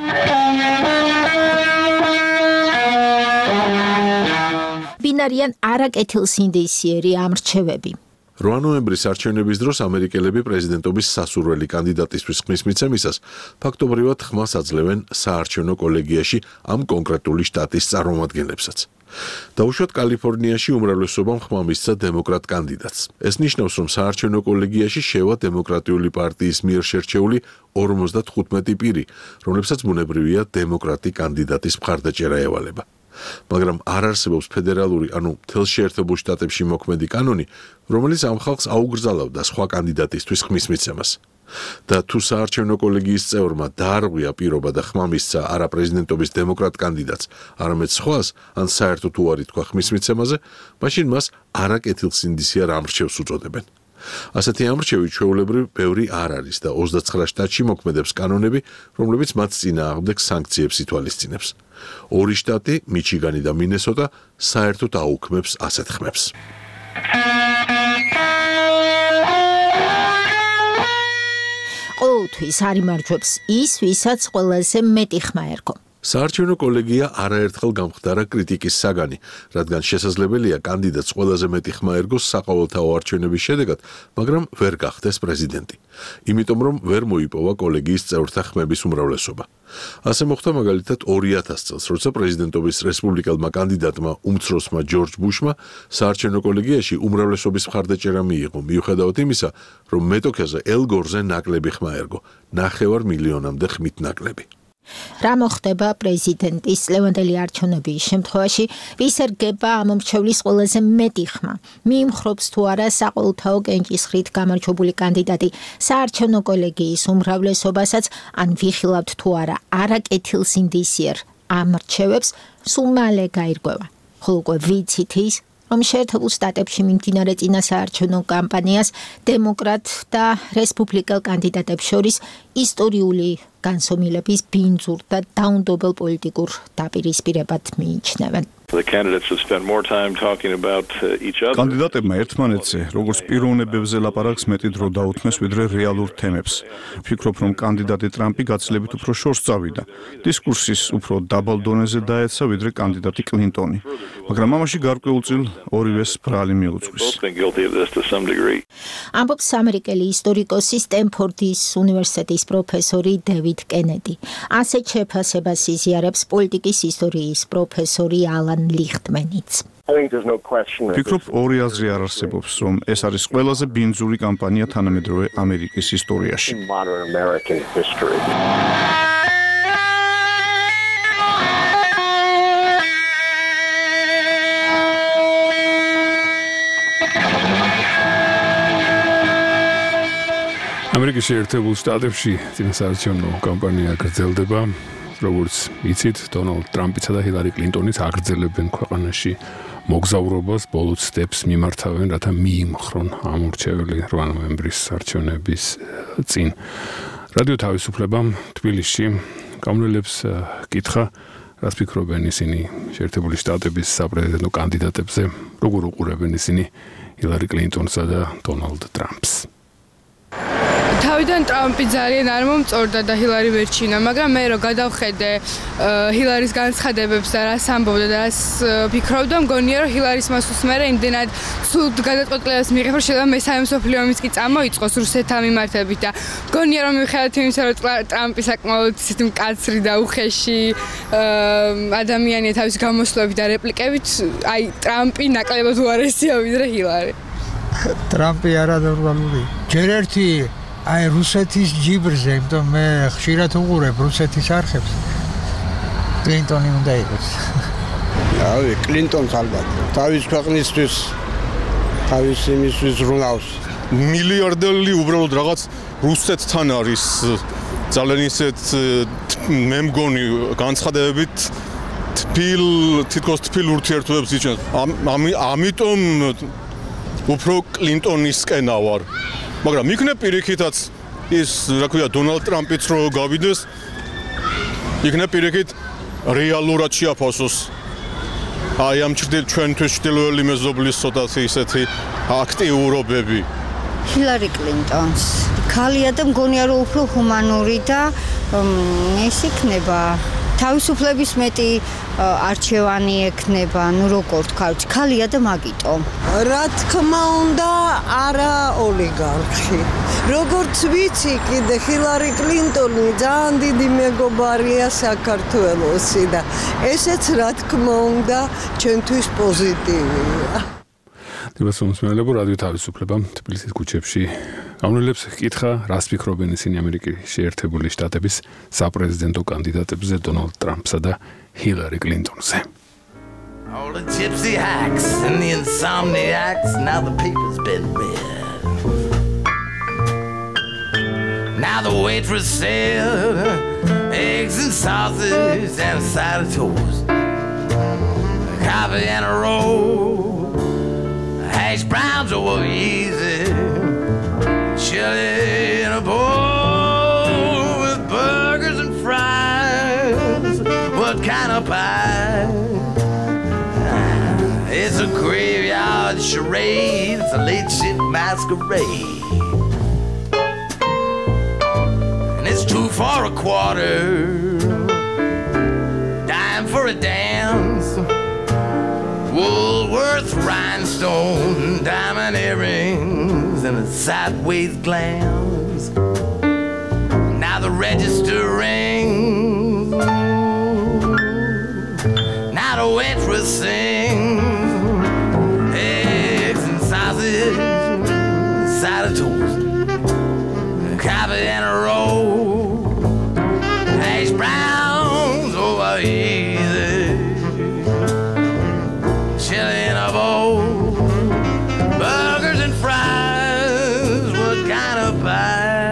ვინ არიან არაკეთილსინდისიერი ამრჩევები? 8 ნოემბრის არჩევნების დროს ამერიკელები პრეზიდენტობის სასურველი კანდიდატისთვის ხმის მიცემისას ფაქტობრივად ხმას აძლევენ საარჩევნო კოლეგიაში ამ კონკრეტული შტატის წარმომადგენლებსაც. დაუშვათ კალიფორნიაში უმრავლესობამ ხმა მისცა დემოკრატ კანდიდატს. ეს ნიშნავს, რომ საარჩევნო კოლეგიაში შევა დემოკრატიული პარტიის მიერ შერჩეული 55 პირი, რომლებსაც ბუნებრივია დემოკრატი კანდიდატის მხარდაჭერა ევალება. მაგრამ არ არსებობს ფედერალური, ანუ მთელ შეერთებულ შტატებში მოქმედი კანონი, რომელიც ამ ხალხს აუგრძალავდა სხვა კანდიდატისთვის ხმის მიცემას. და თუ საარჩევნო კოლეგიის წევრმა დაარღვია პირობა და ხმა მისცა არა პრეზიდენტობის დემოკრატ კანდიდატს, არამედ სხვას, ან საერთოდ უარი თქვა ხმის მიცემაზე, მაშინ მას არაკეთილსინდისიერ ამრჩევს უწოდებენ. ასეთი ამრჩევი ჩვეულებრივ ბევრი არ არის და 29 შტატში მოქმედებს კანონები, რომლებიც მათ წინააღმდეგ სანქციებს ითვალისწინებს. 2 შტატი, მიჩიგანი და მინესოტა, საერთოდ აუქმებს ასეთ ხმებს. ყოველთვის არ იმარჯვებს ის, ვისაც ყველაზე მეტი ხმა ერგო. საარჩევნო კოლეგია არაერთხელ გამხდარა კრიტიკის საგანი, რადგან შესაძლებელია კანდიდატს ყველაზე მეტი ხმა ერგოს საყოველთაო არჩევნების შედეგად, მაგრამ ვერ გახდეს პრეზიდენტი. იმიტომ რომ ვერ მოიპოვა კოლეგიის წევრთა ხმების უმრავლესობა. ასე მოხდა მაგალითად 2000 წელს, როცა პრეზიდენტობის რესპუბლიკელმა კანდიდატმა უმცროსმა ჯორჯ ბუშმა საარჩევნო კოლეგიაში უმრავლესობის მხარდაჭერა მიიღო, მიუხედავად იმისა, რომ მეტოქეზე ელ გორზე ნაკლები ხმა ერგო, 9 მილიონამდე ხმით ნაკლები. რა მოხდება პრეზიდენტის წლევანდელი არჩევნების შემთხვევაში, ვის ერგება ამომრჩევლის ყველაზე მეტი ხმა? მიიმხრობს თუ არა საყოველთაო კენჭისყრით გამარჯვებული კანდიდატი საარჩევნო კოლეგიის უმრავლესობასაც, ან ვიხილავთ თუ არა არაკეთილსინდისიერ ამრჩევებს, სულ მალე გაირკვევა. ხოლო უკვე ვიცით ის, რომ შეერთებულ შტატებში მიმდინარე წინასაარჩევნო კამპანიას დემოკრატ და რესპუბლიკელ კანდიდატებს შორის ისტორიული განსომილების ბინძურ და დაუნდობელ პოლიტიკურ დაპირისპირებად მიიჩნევენ. კანდიდატებმა ერთმანეთზე, როგორც პიროვნებებზე ლაპარაკს მეტი დრო დაუთმეს, ვიდრე რეალურ თემებს. ვფიქრობ, რომ კანდიდატი ტრამპი გაცილებით უფრო შორს წავიდა. დისკურსის უფრო დაბალ დონეზე დაეცა, ვიდრე კანდიდატი კლინტონი. მაგრამ ამაში გარკვეულ წილ ორივეს ბრალი მიუძღვის. ამბობს ამერიკელი ისტორიკოსი სტენფორდის უნივერსიტეტის პროფესორი დევიდ კენედი. ასეთ შეფასებას იზიარებს პოლიტიკის ისტორიის პროფესორი ალან ლიხტმენიც. ვფიქრობ, ორი აზრი არ არსებობს, რომ ეს არის ყველაზე ბინძური კამპანია თანამედროვე ამერიკის ისტორიაში. ამერიკის შეერთებულ შტატებში წინასაარჩევნო კამპანია გრძელდება. როგორც იცით, დონალდ ტრამპისა და ჰილარი კლინტონიც აგრძელებენ ქვეყანაში მოგზაურობას, ბოლო სტეპს მიმართავენ, რათა მიიმხრონ ამორჩეველი 8 ნოემბრის არჩევნების წინ. რადიო თავისუფლებამ თბილისში გამონელებს კითხა, რას ფიქრობენ ისინი შეერთებული შტატების საპრეზიდენტო კანდიდატებზე, როგორ უყურებენ ისინი ჰილარი კლინტონსა და დონალდ ტრამპს. თავიდან ტრამპი ძალიან არ მომწორდა და ჰილარი ვერჩინა, მაგრამ მე რო გადავხედე ჰილარის განცხადებებს და რას ამბობდა და რას ფიქრობდა, მგონია რომ ჰილარის მასუს მერე იმდენად ცუდ გადაწყვეტილებას მიიღებს, რომ შეიძლება მესამე მსოფლიო ომიც კი წამოიწყოს რუსეთთან მიმართებით და მგონია რომ მიუხედავად იმისა, რომ ტრამპი საკმაოდ ისეთი მკაცრი და უხეში ადამიანია თავის გამოსვლებით და რეპლიკებით, აი ტრამპი ნაკლებად უარესია ვიდრე ჰილარი. ტრამპი არანორმალური. ჯერ ერთი აი რუსეთის ჯიბრზე, იმიტომ მე ხშირად უყურებ რუსეთის არხებს. კლინტონი უნდა იყოს. აი, კლინტონს ალბათ. თავის ქვეყნისთვის, თავის იმისთვის რუნავს. მილიარდელი უბრალოდ რაღაც რუსეთთან არის ძალიან ისეთ მე მგონი განცხადებებით თითქოს თბილ ურთიერთობებს იჩენს. ამიტომ უფრო კლინტონისკენა ვარ. მაგრამ იქნებ პირიქითაც ის, რა ქვია, დონალდ ტრამპიც რო გავიდეს, იქნებ პირიქით რეალურად შეაფასოს. აი ამ ჩვენთვის ჩრდილოელი მეზობლის ცოტათი ისეთი აქტიურობები. ჰილარი კლინტონს ქალია და მგონია რომ უფრო ჰუმანური და ეს იქნება თავისუფლების მეტი არჩევანი ექნება, ну როგორ თქვა, ქალია და მაგიტომ. რა თქმა უნდა, არა ოლიგარქი. როგორც ვიცი, კიდე ჰილარი კლინტონი ძალიან დიდი მეგობარია საქართველოსი და ესეც რა თქმა უნდა ჩვენთვის პოზიტივია. დიასომსმელებო რადიო თავისუფლება თბილისის ქუჩებში გამონელებს კითხა, რას ფიქრობენ ისინი ამერიკის შეერთებული შტატების საპრეზიდენტო კანდიდატებზე დონალდ ტრამპსა და ჰილარი კლინტონზე. All the gypsy hacks and the insomniacs, now the paper's been read. Now the waitress said eggs and sausage and a side of toast, a coffee and a roll. Hash browns over easy, chili in a bowl with burgers and fries. What kind of pie? It's a graveyard charade, it's a late shift masquerade. And it's 2 for a quarter, dime for a dance. Woolworth rhinestone, diamond earrings, and a sideways glance. Now the register rings. Now the waitress sings. Eggs and sausage, side of toast, coffee and a roll, hash browns over easy. Chili in a bowl, burgers and fries, what kind of pie?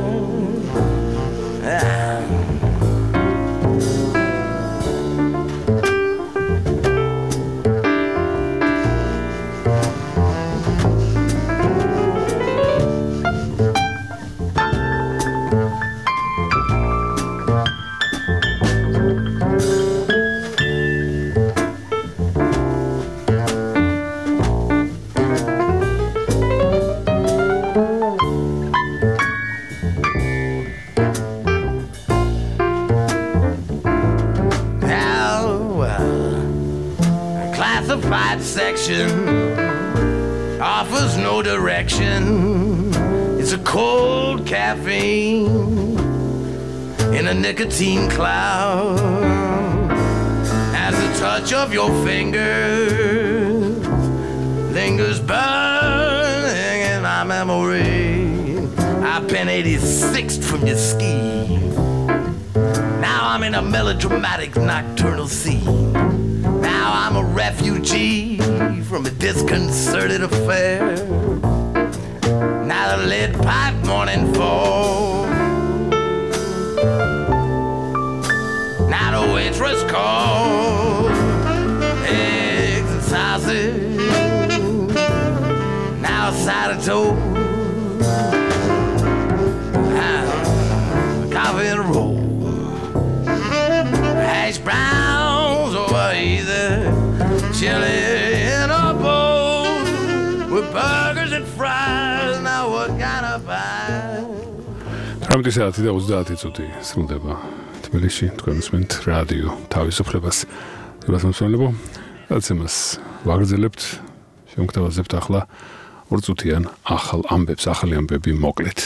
Section offers no direction. It's a cold caffeine in a nicotine cloud. As the touch of your fingers lingers burning in my memory. I've been 86th from your scheme. Now I'm in a melodramatic nocturnal scene. Now I'm a refugee from a disconcerted affair. Now by the lead pipe morning fall. Now the waitress called eggs and sausage, now a side of toast, coffee and a roll, hash browns over either, chili in a bowl, with burgers and fries. Now what kind of pie? 18:30 წუთი სრულდება თბილისში თქვენ უსმენთ რადიო თავისუფლებას. გასამსვენებო რაცემას ვაგრძელებთ, შემოგთავაზებთ ახლა 2 წუთიან ახალი ამბები მოკლედ.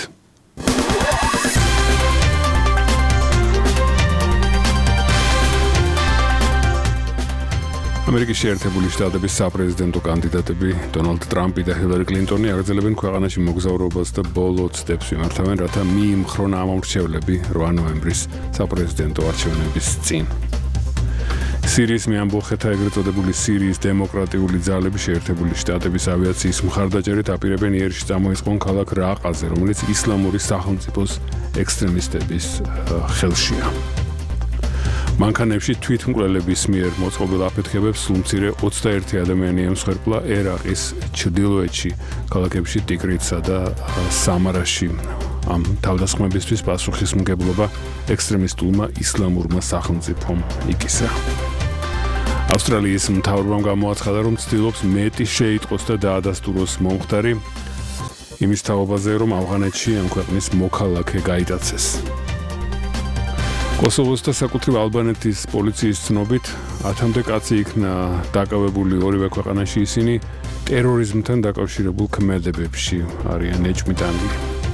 ამერიკის შეერთებული შტატების საპრეზიდენტო კანდიდატები დონალდ ტრამპი და ჰილარი კლინტონი აგრძელებენ ქვეყანაში მოგზაურობას და ბოლო ცდებს მიმართავენ, რათა მიიმხრონ ამომრჩევლები 8 ნოემბრის საპრეზიდენტო არჩევნების წინ. სირიის მეამბოხეთა ეგრეთ წოდებული სირიის დემოკრატიული ძალები შეერთებული შტატების ავიაციის მხარდაჭერით აპირებენ იერში წამოიწყონ ქალაქ რაყაზე, რომელიც ისლამური სახელმწიფოს ექსტრემისტების ხელშია. მანქანებში თვითმკვლელების მიერ მოწყობილ აფეთქებებს სულ მცირე 21 ადამიანი ემსხვერპლა ერაყის ჩრდილოეთში, ქალაქებში ტიგრიცსა და სამარაში. ამ თავდასხმებისთვის პასუხისმგებლობა ექსტრემისტულმა ისლამურმა სახელმწიფომ იკისა. ავსტრალიის მთავრობამ გამოაცხადა, რომ ცდილობს მეტი შეიტყოს და დაადასტუროს მომხდარი იმის თაობაზე, რომ ავღანეთში ამ ქვეყნის მოქალაქე გაიტაცეს. კოსოვოს და საკუთრივ ალბანეთის პოლიციის ცნობით 10-მდე კაცი იქნა დაკავებული ორივე ქვეყანაში, ისინი ტერორიზმთან დაკავშირებულ ქმედებებში არიან ეჭვმიტანილი.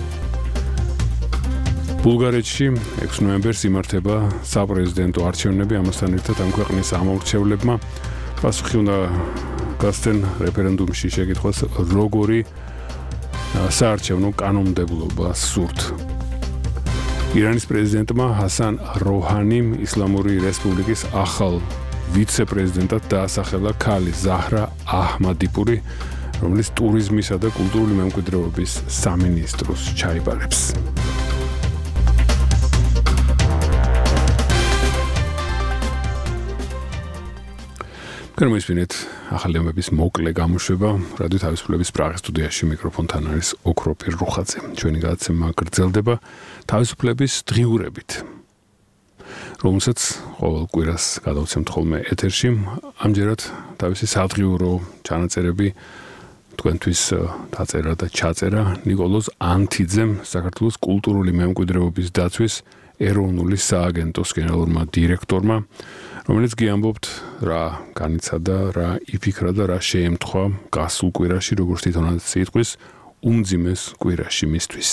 ბულგარეთში 6 ნოემბერს იმართება საპრეზიდენტო არჩევნები, ამასთან ერთად ამ ქვეყნის ამომრჩევლებმა პასუხი უნდა გასცენ რეფერენდუმში შეკითხვას, როგორი საარჩევნო კანონმდებლობა სურთ. ირანის პრეზიდენტმა ჰასან როჰანიმ ისლამური რესპუბლიკის ახალ ვიცე-პრეზიდენტად დაასახელა ქალი ზაჰრა აჰმადიპური, რომელიც ტურიზმისა და კულტურული მემკვიდრეობის სამინისტროს ჩაიბარებს. გამოისმინეთ ახალი ამბების მოკლე გამოშვება. რადიო თავისუფლების პრაღის სტუდიაში მიკროფონთან არის ოქროპირ რუხაძე. ჩვენი გადაცემა გრძელდება თავისუფლების დღიურებით, რომელსაც ყოველ კვირას გადავცემთ ხოლმე ეთერში. ამჯერად თავისი სადღიურო ჩანაწერები თქვენთვის დაწერა და ჩაწერა ნიკოლოზ ანთიძემ, საქართველოს კულტურული მემკვიდრეობის დაცვის ეროვნული სააგენტოს გენერალურმა დირექტორმა, რომელიც გიამბობთ რა განიცადა, რა იფიქრა და რა შეემთხვა გასულ კვირაში, როგორც თვითონაც სიტყვის უმძიმეს კვირაში მისთვის.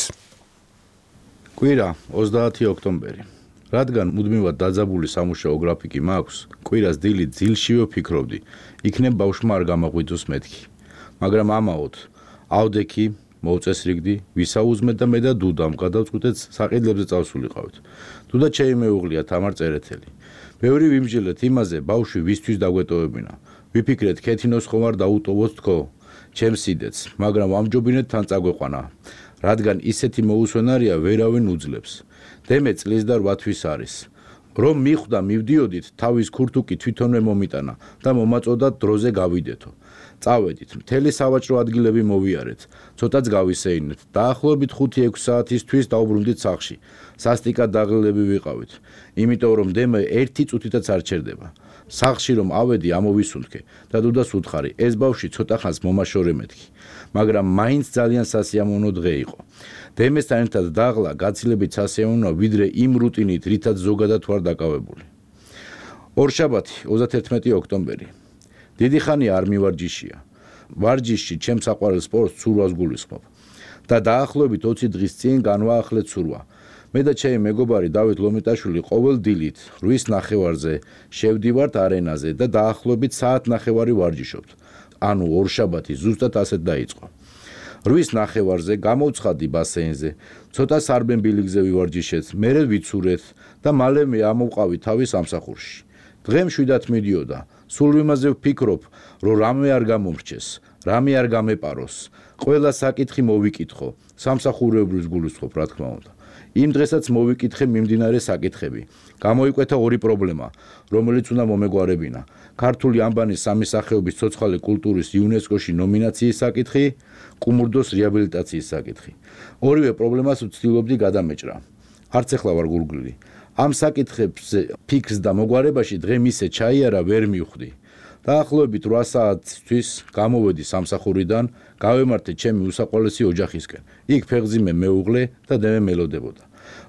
კვირა 30 ოქტომბერი. რადგან მუდმივად დაძაბული სამუშაო გრაფიკი მაქვს, კვირას დილით ძილშივე ვფიქრობდი, იქნებ ბავშვმა არ გამაღვიძოს მეთქი. მაგრამ ამაოდ ავდექი, მოვწესრიგდი, ვისაუზმეთ და მე და დუდამ გადავწყვიტეთ საყიდლებზე წავსულიყავით. დუდა შეიმეუღლია თამარ წერეთელი. ბევრი ვიმსჯელეთ იმაზე, ბავშვი ვისთვის დაგვეტოვებინა. ვიფიქრეთ, ქეთინოს ხომ არ დაუტოვოთ თქო, ჩემს სიდეც, მაგრამ ვამჯობინეთ თან წაგვეყვანა. რადგან ისეთი მოუსვენარია, ვერავინ უძლებს. დემე წლის და 8 თვის არის. რომ მიხვდა მივდიოდით, თავის ქურთუკი თვითონვე მომიტანა და მომაწოდა დროზე გავიდეთო. წავედით, მთელი სავაჭრო ადგილები მოვიარეთ, ცოტაც გავისეინეთ. დაახლოებით 5-6 საათისთვის დავბრუნდით სახლში. სასტიკად დაღლილები ვიყავით, იმიტომ რომ დემე 1 წუთითაც არ ჩერდება. სახლში რომ ავედი, ამოვისუნთქე და დუდას უთხარი, ეს ბავშვი ცოტა ხანს მომაშორე მეთქი, მაგრამ მაინც ძალიან სასიამოვნო დღე იყო. დემესთან ერთად დაღლა გაცილებით სასიამოვნოა, ვიდრე იმ რუტინით, რითაც ზოგადად ვარ დაკავებული. ორშაბათი 31 ოქტომბერი. დიდი ხანი არ მივარჯიშია. ვარჯიში ჩემს საყვარელ სპორტს ცურვას გულისხმობ და დაახლოებით 20 დღის წინ განვაახლეთ ცურვა. მე და ჩემი მეგობარი დავით ლომიტაშვილი ყოველ დილით 8:30-ზე შევდივართ არენაზე და დაახლოებით საათ-ნახევარი ვარჯიშობთ. ანუ ორშაბათი ზუსტად ასეთ დაიწყო. 8:30-ზე გამოვცხადდი ბასეინზე, ცოტა სარბენ-ბილიგზე ვივარჯიშეთ, მერე ვიცურეთ და მალე მე ამოვყავი თავის სამსახურში. დღე მშვიდად მიდიოდა. სულ იმაზე ვფიქრობ, რომ რამე არ გამომრჩეს. რამე არ გამეპაროს, ყველა საკითხი მოვიკითხო, სამსახურეობრივს გულისხმობ, რა თქმა უნდა. იმ დღესაც მოვიკითხე მიმდინარე საკითხები. გამოიკვეთა ორი პრობლემა, რომელიც უნდა მომეგვარებინა. ქართული ანბანის სამისახეობის ცოცხალი კულტურის იუნესკოში ნომინაციის საკითხი, კუმურდოს რეაბილიტაციის საკითხი. ორივე პრობლემას ვცდილობდი გადამეჭრა. არც ახლა ვარ გულგრილი. ამ საკითხებს ფიქრს და მოგვარებაში დღე მისე ჩაიარა ვერ მივხვდი. დაახლოებით 8 საათისთვის გამოვედი სამსახურიდან, გავემართე ჩემი უსაყვარლესი ოჯახისკენ. იქ ფეხზიმე მეუღლე და დემე მელოდებოდა.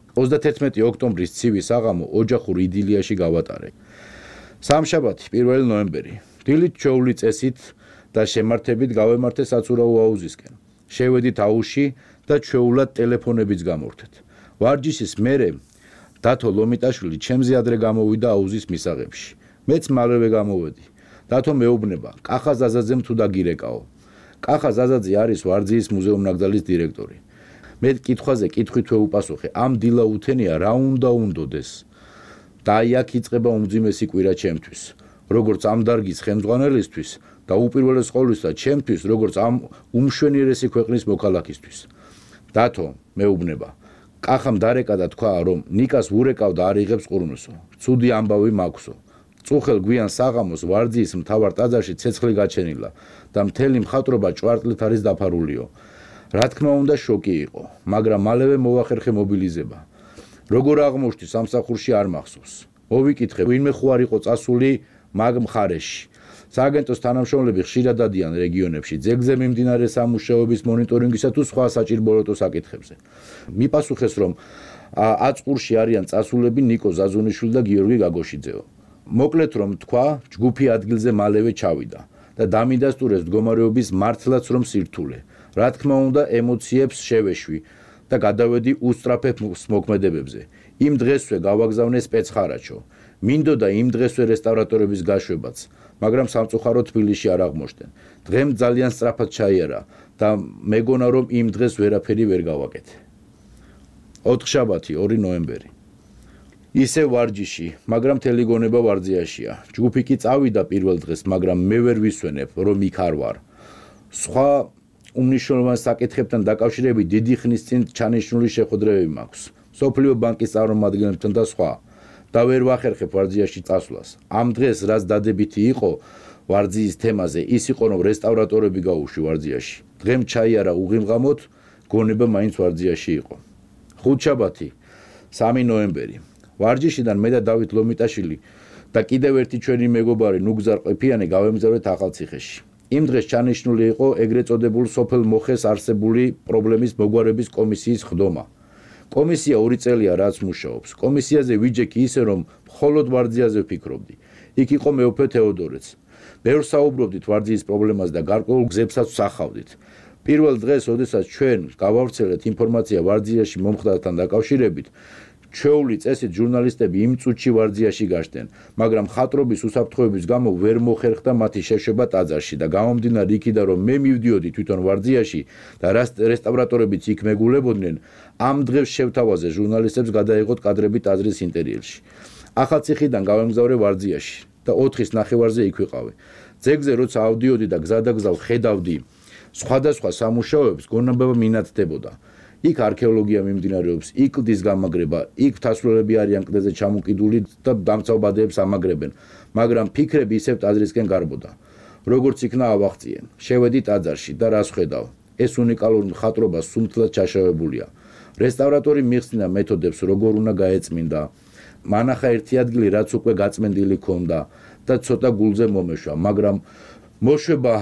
31 ოქტომბრის ცივი საღამო ოჯახურ იდილიაში გავატარე. სამშაბათი 1 ნოემბერი. დილით ჩვეული წესით და შემართებით გავემართე საცურაო აუზისკენ. შევედით აუზში და ჩვეულად ტელეფონებიც გამორთეთ. ვარჯიშის მერე დათო ლომიტაშვილი ჩემზე ადრე გამოვიდა აუზის მისაღებში. მეც მალევე გამოვედი. დათო მეუბნება, კახა ზაზაძემ თუ დაგირეკაო. კახა ზაზაძე არის ვარძიის მუზეუმ-ნაკრძალის დირექტორი. მე კითხვაზე კითხვით ვეუპასუხე, ამ დილა უთენია რა უნდა უნდოდეს. და აქ იწყება უმძიმესი კვირა ჩემთვის, როგორც ამ დარგის ხელმძღვანელისთვის და უპირველეს ყოვლისა ჩემთვის, როგორც ამ უმშვენიერესი ქვეყნის მოქალაქისთვის. დათო მეუბნება, კახამ დარეკა და თქვა, რომ ნიკას ურეკავ და არ იღებს ყურნოსო. ცუდი ამბავი მაქვსო. წუხელ გვიან საღამოს ვარძიის მთავარ ტაძარში ცეცხლი გაჩენილა და მთელი მხატვრობა ჭვარტლით არის დაფარულიო. რა თქმა უნდა შოკი იყო, მაგრამ მალევე მოვახერხე მობილიზება. როგორ აღმოჩნდი სამსახურში არ მახსოვს. მოვიკითხე, ვინმე ხო არ იყო წასული მაგ მხარეში. სააგენტოს თანამშრომლები ხშირად დადიან რეგიონებში, ძეგლზე მიმდინარე სამუშაოების მონიტორინგისა თუ სხვა საჭიროებო საკითხებზე. მიპასუხეს, რომ აწყურში არიან წასულები ნიკო ზაზუნიშვილი და გიორგი გაგოშიძეო. მოკლედ რომ თქვა, ჯგუფი ადგილზე მალევე ჩავიდა და დამიდასტურეს მდგომარეობის მართლაც რომ სირთულე. რა თქმა უნდა, ემოციებს შევეშვი და გადავედი უსწრაფებ მოქმედებებზე. იმ დღესვე გავაგზავნე სპეცხარაჩო. მინდოდა იმ დღესვე რესტავრატორების გაშვებაც, მაგრამ სამწუხაროდ თბილისში არ აღმოჩნდნენ. დღემ ძალიან სწრაფად ჩაიარა და მეგონა რომ იმ დღეს ვერაფერი ვერ გავაკეთე. 4 შაბათი 2 ნოემბერი. ისე ვარჯიში, მაგრამ მთელი გონება ვარძიაშია. ჯგუფი კი წავიდა პირველ დღეს, მაგრამ მე ვერ ვისვენებ, რომ იქ არ ვარ. სხვა უმნიშვნელოვან საკითხებთან დაკავშირებით დიდი ხნის წინ ჩანიშნული შეხვედრებები მაქვს. სოფლიო ბანკის წარმომადგენლებთან და სხვა. და ვერ ვახერხებ ვარძიაში წასვლას. ამ დღეს რაც დადებითი იყო ვარძიის თემაზე, ის იყო რომ რესტავრატორები გაუშვი ვარძიაში. დღემ ჩაიარა უღიმღამოთ, გონება მაინც ვარძიაში იყო. 5 შაბათი 3 ნოემბერი. ვარჯიშიდან მე და დავით ლომიტაშვილი და კიდევ ერთი ჩვენი მეგობარი ნუგზარ ყიფიანი გავემგზავრეთ ახალციხეში. იმ დღეს ჩანიშნული იყო ეგრეთ წოდებულ სოფელ მოხეს არსებული პრობლემის მოგვარების კომისიის ხდომა. კომისია 2 წელია რაც მუშაობს. კომისიაზე ვიჯექი ისე რომ მხოლოდ ვარძიაზე ვფიქრობდი. იქ იყო მეუფე თეოდორეც. ბევრს საუბრობდით ვარძიის პრობლემას და გარკვეულ გზებსაც ვსახავდით. პირველ დღეს, როდესაც ჩვენ გავავრცელეთ ინფორმაცია ვარძიაში მომხდართან დაკავშირებით, ჩვეული წესით ჟურნალისტები იმ წუთში ვარძიაში გაშდნენ, მაგრამ ხატრობის უსაფრთხოების გამო ვერ მოხერხდა მათი შეშვება ტაძარში და გამომდინარე იქიდან რომ მე მივდიოდი თვითონ ვარძიაში და რესტავრატორებიც იქ მეგულებოდნენ, ამ დღეს შევთავაზე ჟურნალისტებს გადაიღოთ კადრები ტაძრის ინტერიერში. ახალციხიდან გავემგზავრე ვარძიაში და 4-ის ნახევარზე იქ ვიყავი. ძეგლზე როცა ავდიოდი და გზადაგზავ ხედავდი სხვადასხვა სამუშაოებს, გონება მინათდებოდა. იქ არქეოლოგია მიმდინარეობს, იქ კლდის გამაგრება, იქ მთასვლელები არიან კლდეზე ჩამოკიდული და დამცავბადეებს ამაგრებენ, მაგრამ ფიქრები ისევ ტაძრისკენ გარბოდა. როგორც იქნა ავახციენ, შევედი ტაძარში და რას ხედავ? ეს უნიკალური მხატვრობა სუმთლად ჩაშავებულია. რესტავრატორი მიხსნა მეთოდებს, როგორ უნდა გაეწმინდა. მანახა ერთი ადგილი, რაც უკვე გაწმენდილი ქონდა და ცოტა გულზე მომეშვა, მაგრამ მოშვება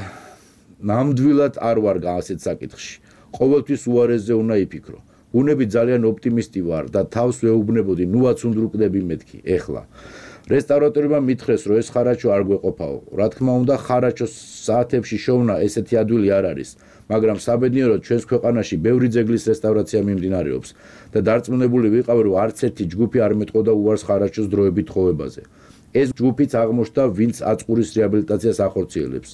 ნამდვილად არ ვარ ასეთ საკითხში. ყოველთვის უარესზე უნდა იფიქრო. ბუნები ძალიან ოპტიმისტი ვარ და თავს ვეუბნებოდი, ნუაც უნდრუკდები მეთქი, ეხლა. რესტავრატორებმა მითხრეს, რომ ეს ხარაჩო არ გვეყოფაო. რა თქმა უნდა, ხარაჩოს საათებში შოვნა ესეთი ადვილი არ არის, მაგრამ საბედნიეროდ ჩვენს ქვეყანაში ბევრი ძეგლის რესტავრაცია მიმდინარეობს და დარწმუნებული ვიყავ, რომ არც ერთი ჯგუფი არ მეტყოდა უარს ხარაჩოს დროებით ხოვებაზე. ეს ჯგუფიც აღმოჩნდა, ვინც აწყურის რეაბილიტაციას ახორციელებს.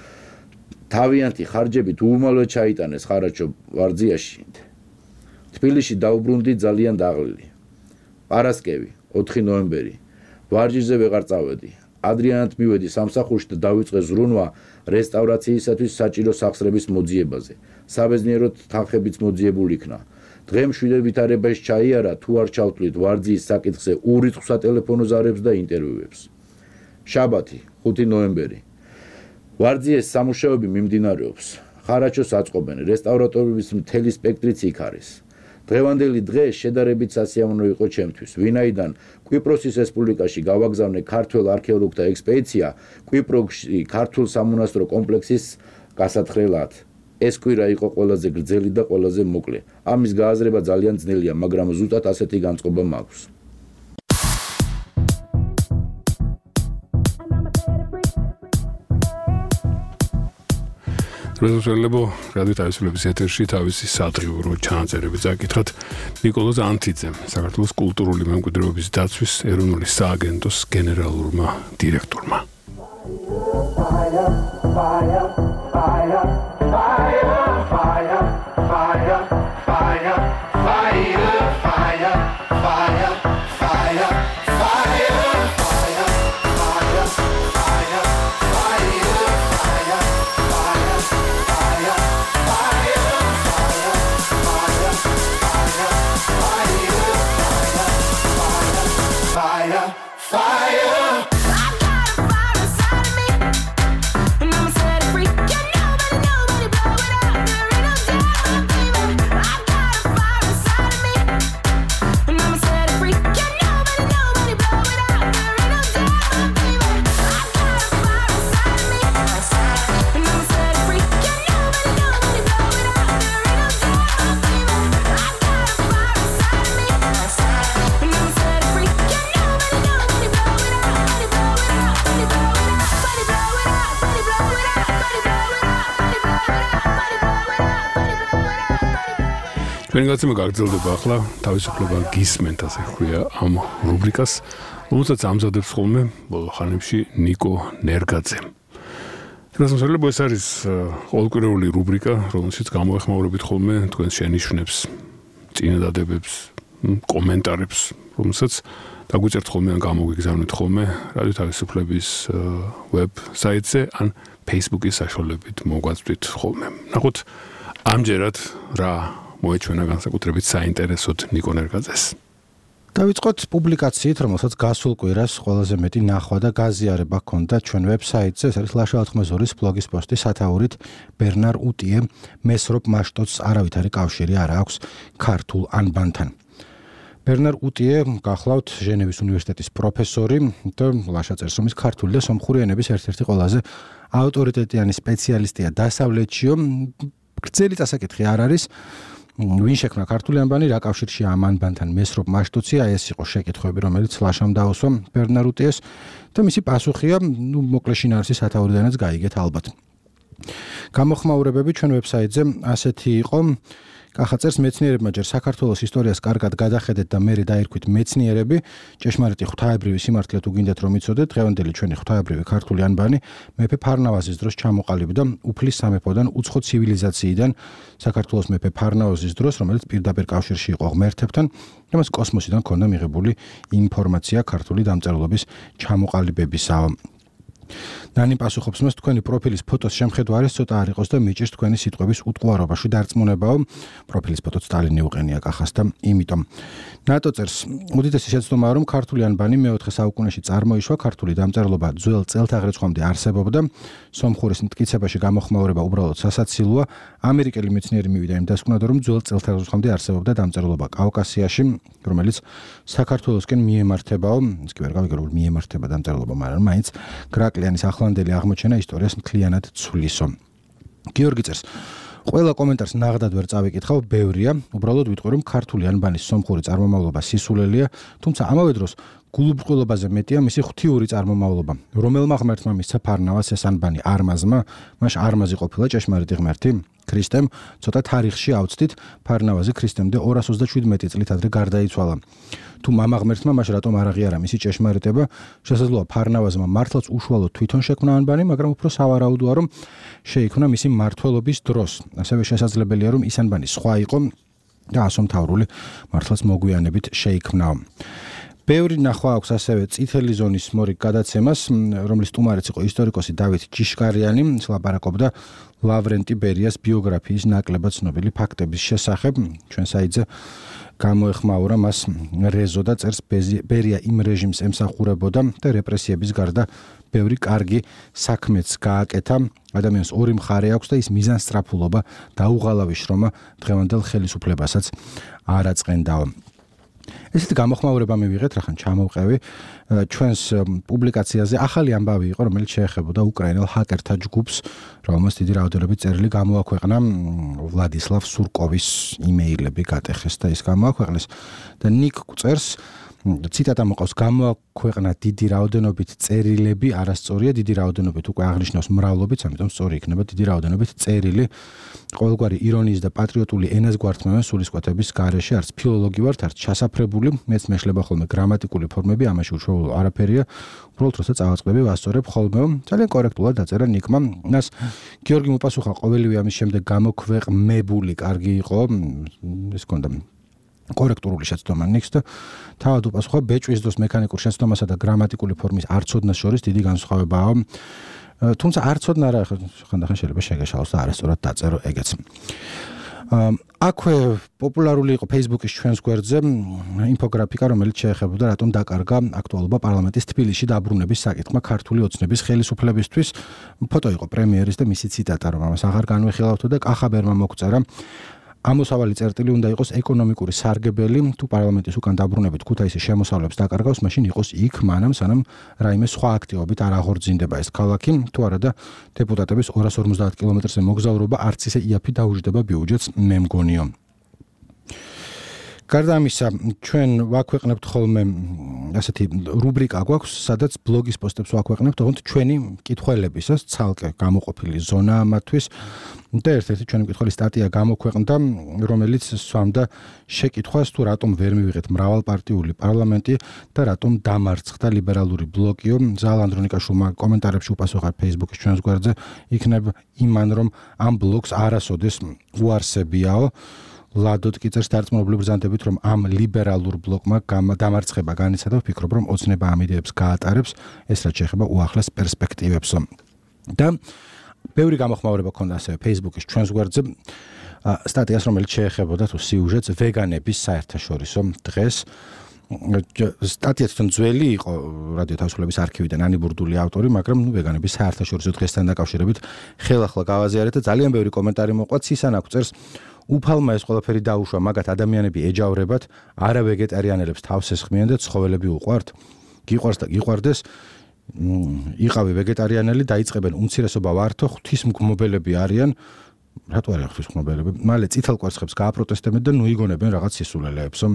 თავიანთი ხარჯებით უუმალოდ ჩაიტანეს ხარაჩო ვარძიაში. თბილისში დავბრუნდი ძალიან დაღლილი. პარასკევი 4 ნოემბერი. ვარჯიშზე ვეღარ წავედი. ადრიანად მივედი სამსახურში და დავიწყე ზრუნვა რესტავრაციისათვის საჭირო სახსრების მოძიებაზე. საბერძნიეროდ თანხებიც მოძიებული იქნა. დღემ შვიდე ვითარებაში ჩაიარა თუ არ ჩავთვლით ვარძიის საკითხზე ურიცხ სატელეფონო ზარებს და ინტერვიუებს. შაბათი, 5 ნოემბერი. ვარძიეს სამუშაოები მიმდინარეობს. ხარაჩოს აწყობენ, რესტავრატორების მთელი სპექტრიც იქ არის. დღევანდელი დღე შედარებით სასიამოვნო იყო ჩემთვის, ვინაიდან კვიპროსის რესპუბლიკაში გავაგზავნე ქართველ არქეოლოგთა ექსპედიცია კვიპროსში ქართულ სამონასტრო კომპლექსის გასათხრელად. ეს კვირა იყო ყველაზე გრძელი და ყველაზე მოკლე. ამის გააზრება ძალიან ძნელია, მაგრამ ზუსტად ასეთი განწყობა მაქვს. რეზოლუციებო რადიო თავისუფლების ეთერში თავისი სადღიურო ჩანაწერები წაკითხათ ნიკოლოზ ანთიძემ, საქართველოს კულტურული მემკვიდრეობის დაცვის ეროვნული სააგენტოს გენერალურმა დირექტორმა. ჩვენი გაცემა გაგრძელდება ახლა თავისუფლება გისმენთ ასე ხვია ამ რუბრიკას, რომელსაც ამზადებს ხოლმე ბოლო ხანებში ნიკო ნერგაძე. რასამსარგებლო ეს არის ყოველკვირეული რუბრიკა, რომელშიც გამოეხმაურებით ხოლმე თქვენს შენიშვნებს, წინადადებებს, კომენტარებს, რომელსაც დაგვიწერთ ხოლმე ან გამოგვიგზავნით ხოლმე რადიო თავისუფლების ვებსაიტზე ან Facebook-ის საშუალებით მოგვაწვდით ხოლმე. ნახოთ ამჯერად რა მოეჩვენა განსაკუთრებით საინტერესოდ ნიკო ნერგაძეს. დავიწყოთ პუბლიკაციით, რომელსაც გასულ კვირას ყველაზე მეტი ნახვა და გაზიარება ჰქონდა ჩვენ ვებსაიტზე, ეს არის ლაშა ათხმეზურის ბლოგის პოსტი სათაურით ბერნარ უტიე მესროპ მაშტოც არავითარი კავშირი არ აქვს ქართულ ანბანთან. ბერნარ უტიე გახლავთ ჟენევის უნივერსიტეტის პროფესორი და ლაშა წერს რომ ის ქართული და სომხური ენების ერთ-ერთი ყველაზე ავტორიტეტიანი სპეციალისტია დასავლეთშიო. გრძელი წასაკითხი არ არის. ვინ შექმნა ქართული ანბანი, რა კავშირშია ამ ანბანთან მესროპ მაშტოცია, ეს იყო შეკითხვები, რომელიც ლაშამ დაუსვა ბერნარ უტიეს და მისი პასუხია, მოკლე შინაარსის სათაურიდანაც გაიგეთ ალბათ. გამოხმაურებები ჩვენ ვებსაიტზე ასეთი იყო. კახაწერს მეცნიერებმა ჯერ საქართველოს ისტორიას კარგად გადახედეთ და მერე დაირქვით მეცნიერები, ჭეშმარიტი ღვთაებრივი სიმართლე თუ გინდათ რომ იცოდეთ, დღევანდელი ჩვენი ღვთაებრივი ქართული ანბანი მეფე ფარნავაზის დროს ჩამოყალიბდა უფლის სამეფოდან უცხო ცივილიზაციიდან საქართველოს მეფე ფარნავაზის დროს, რომელიც პირდაპირ კავშირში იყო ღმერთებთან, ამას კოსმოსიდან ჰქონდა მიღებული ინფორმაცია ქართული დამწერლობის ჩამოყალიბებისაო. ნანი პასუხობს მას თქვენი პროფილის ფოტოს შემხედვარი ცოტა არ იყოს და მიჭირს თქვენი სიტყვების უტყუარობაში დარწმუნებაო. პროფილის ფოტოც სტალინი უყენია კახას და იმიტომ. ნატო წერს, უდიდესი შეცდომაა რომ ქართული ანბანი მე-4 საუკუნეში წარმოიშვა, ქართული დამწერლობა ძველ წელთაღრიცხვამდე არსებობდა, სომხურის მტკიცებაში გამოხმაურება უბრალოდ სასაცილოა. ამერიკელი მეცნიერი მივიდა იმ დასკვნად რომ ძველ წელთაღრიცხვამდე არსებობდა დამწერლობა კავკასიაში, რომელიც საქართველოსკენ მიემართებაო, ის კი ვერ გავიგე რომ მიემართება დამწერლობა, მაგრამ მაინც გრაკლიანის ახლანდელი აღმოჩენა ისტორიას მთლიანად ცვლისო. გიორგი წერს, ყველა კომენტარს ნაღდად ვერ წავიკითხავ, ბევრია, უბრალოდ ვიტყვი რომ ქართული ანბანის სომხური წარმომავლობა სისულელია, თუმცა ამავე დროს გულუბრყვილობაზე მეტია მისი ღვთიური წარმომავლობა. რომელმა ღმერთმა მისცა ფარნავაზს ეს ანბანი არმაზმა, მაშ არმაზი ყოფილა ჭეშმარიტი ღმერთი. ქრისტემ ცოტა თარიღში ავწდით, ფარნავაზი ქრისტემდე 227 წლით ადრე გარდაიცვალა. თუ მამა ღმერთმა მაშ რატომ არ აღიარა მისი ჭეშმარიტება? შესაძლოა ფარნავაზმა მართლაც უშუალოდ თვითონ შექმნა ანბანი, მაგრამ უფრო სავარაუდოა რომ შეიქმნა მისი მმართველობის დროს. ასევე შესაძლებელია რომ ის ანბანი სხვა იყო და ასომთავრული მართლაც მოგვიანებით შეიქმნაო. ბევრი ნახვა აქვს ასევე წითელი ზონის მორიგ გადაცემას, რომლის სტუმარიც იყო ისტორიკოსი დავით ჭიშკარიანი, ლაპარაკობდა ლავრენტი ბერიას ბიოგრაფიის ნაკლებად ცნობილი ფაქტების შესახებ. ჩვენ საიტზე გამოეხმაურა მას რეზო და წერს ბერია იმ რეჟიმს ემსახურებოდა და რეპრესიების გარდა ბევრი კარგი საქმეც გააკეთა. ადამიანს ორი მხარე აქვს და ის მიზანსწრაფულობა და უღალავი შრომა დღევანდელ ხელისუფლებასაც არ აწყენდაო. ესეთი გამოხმაურება მივიღეთ, რახან ჩამოვყევი ჩვენს პუბლიკაციაზე ახალი ამბავი იყო, რომელიც შეეხებოდა უკრაინელ ჰაკერთა ჯგუფს, რომელმაც დიდი რაოდენობით წერილი გამოაქვეყნა ვლადისლავ სურკოვის იმეილები გატეხეს და ის გამოაქვეყნეს და ნიკ წერს ციტატა მოყავს გამოაქვეყნა დიდი რაოდენობით წერილები, არასწორია, დიდი რაოდენობით უკვე აღნიშნავს მრავლობით, ამიტომ სწორი იქნება დიდი რაოდენობით წერილი. ყოველგვარი ირონიის და პატრიოტული ენას გვართმევენ სულისკვეთების გარეშე, არც ფილოლოგი ვართ, არც ჩასაფრებული, მეც მეშლება ხოლმე გრამატიკული ფორმები, ამაში უშუალო არაფერია. უბრალოდ როცა წავაწყდები, ვასწორებ ხოლმე. ძალიან კორექტულად დაწერა ნიკმა. მას გიორგი მოპასუხა ყოველივე ამის შემდეგ გამოქვეყნებული კარგი იყო, ეს კონდა კორექტული შეცდომა ნიქს და თავად უპასუხა ბეჭვის დროს მექანიკურ შეცდომასა და გრამატიკული ფორმის არცოდნას შორის დიდი განსხვავებაა. თუმცა არცოდნა არა, ხანდახან შეიძლება შეგეშალოს და არასწორად დაწერო ეგეც. აქვე პოპულარული იყო Facebook-ის ჩვენს გვერდზე ინფოგრაფიკა, რომელიც შეეხებოდა რატომ დაკარგა აქტუალობა პარლამენტის თბილისში დაბრუნების საკითხმა ქართული ოცნების ხელისუფლებისთვის. ფოტო იყო პრემიერის და მისი ციტატა, რომ ამას აღარ განვიხილავთ და კახაბერმა მოგწერა. ამოსავალი წერტილი უნდა იყოს ეკონომიკური სარგებელი, თუ პარლამენტის უკან დაბრუნებით ქუთაისის შემოსავლებს დაკარგავს, მაშინ იყოს იქ მანამ სანამ რაიმე სხვა აქტივობით არ აღორძინდება ეს ქალაქი, თუ არა და დეპუტატების 250 კილომეტრზე მოგზაურობა არც ისე იაფი დაუჯდება ბიუჯეტს, მე მგონიო. გარდა ამისა, ჩვენ ვაქვეყნებთ ხოლმე ასეთი რუბრიკა გვაქვს, სადაც ბლოგის პოსტებს ვაქვეყნებთ, თუმცა ჩვენი მკითხველებისას ცალკე გამოყოფილი ზონა ამათვის და ერთ-ერთი ჩვენი მკითხველი სტატია გამოქვეყნდა, რომელიც სვამდა შეკითხვას, თუ რატომ ვერ მივიღეთ მრავალპარტიული პარლამენტი და რატომ დამარცხდა ლიბერალური ბლოკიო. ზაალ ანდრონიკაშვილმა კომენტარებში უპასუხა Facebook-ის ჩვენს გვერდზე, იქნებ იმან რომ ამ ბლოკს არასოდეს უარსებიაო. ლადოდ კი წერს დარწმუნებული ბრძანდებით, რომ ამ ლიბერალურ ბლოკმა დამარცხება განიცადა, ვფიქრობ, რომ ოცნება ამ იდეებს გაატარებს, ეს რაც შეეხება უახლეს პერსპექტივებსო. და ბევრი გამოხმაურება ქონდა ასევე Facebook-ის ჩვენს გვერდზე სტატიას, რომელიც შეეხებოდა თუ სიუჟეტს ვეგანების საერთაშორისო დღეს. სტატია თვითონ ძველი იყო რადიო თავისუფლების არქივიდან ანიბურდული ავტორი, მაგრამ ვეგანების საერთაშორისო დღესთან დაკავშირებით ხელახლა გავაზიარეთ და ძალიან ბევრი კომენტარი მოყვა. ცისანაკ წერს უფალმა ეს ყველაფერი დაუშვა, მაგათ ადამიანები ეჯავრებათ, არა ვეგეტარიანელებს თავს ესხმიან და ცხოველები უყვართ. გიყვარს და გიყვარდეს, იყავი ვეგეტარიანელი, დაიწყებენ უმცირესობა ვართო, ღვთისმგმობელები არიან. რატო არიან ღვთისმგმობელები? მალე წითელ კვერცხებს გააპროტესტებენ და ნუ იგონებენ რაღაც სისულელეებსო.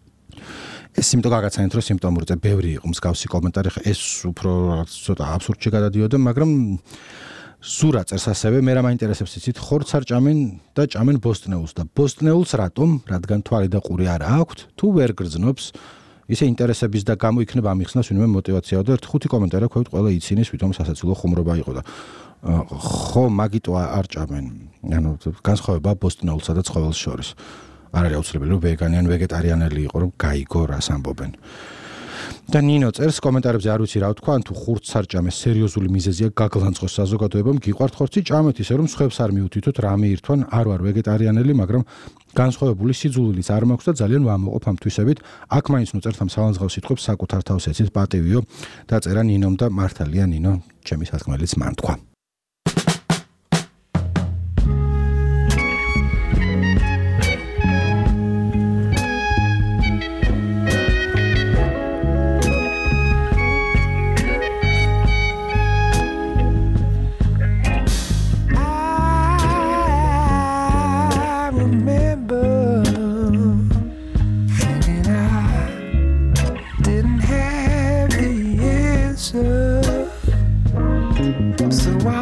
ეს სიმტო გაგაცანით, რომ სიმპტომურზე ბევრი იყო მსგავსი კომენტარი, ეს უფრო ცოტა აბსურდში გადადიოდა, მაგრამ სურა წერს ასევე, მე რა მაინტერესებს იცით, ხორცს არ ჭამენ და ჭამენ ბოსტნეულს და ბოსტნეულს რატომ? რადგან თვალი და ყური არ აქვთ, თუ ვერ გრძნობს, ისე ინტერესების და გამო იქნება ამიხსნას ვინმე მოტივაციაო და ხუთი კომენტარი აქვთ, ყველა იცინის, ვითომ სასაცილო ხუმრობა იყო და ხო, მაგიტო არ ჭამენ. ანუ განსხვავება ბოსტნეულსა და ცხოველს შორის. არ არის აუცილებელი, რომ ვეგანი ან ვეგეტარიანელი იყო, რომ გაიგო რას ამბობენ. და ნინო წერს კომენტარებზე არ ვიცი რა ვთქვა, ან თუ ხურცს არ ჭამეს სერიოზული მიზეზია გაგლანწყოს საზოგადოებამ, გიყვართ ხორცი ჭამეთ ისე რომ სხვებს არ მიუთითოთ რა მიირთვან, არ ვარ ვეგეტარიანელი, მაგრამ განსხვავებული სიძულვილიც არ მაქვს და ძალიან ვამოყოფ ამ თვისებით. აქ მაინც ნუ წერთ ამ სალანძღავს სიტყვებს საკუთარ თავს ეცით პატივიო და წერა ნინომ და მართალია ნინო, ჩემი სათქმელიც მან თქვა. So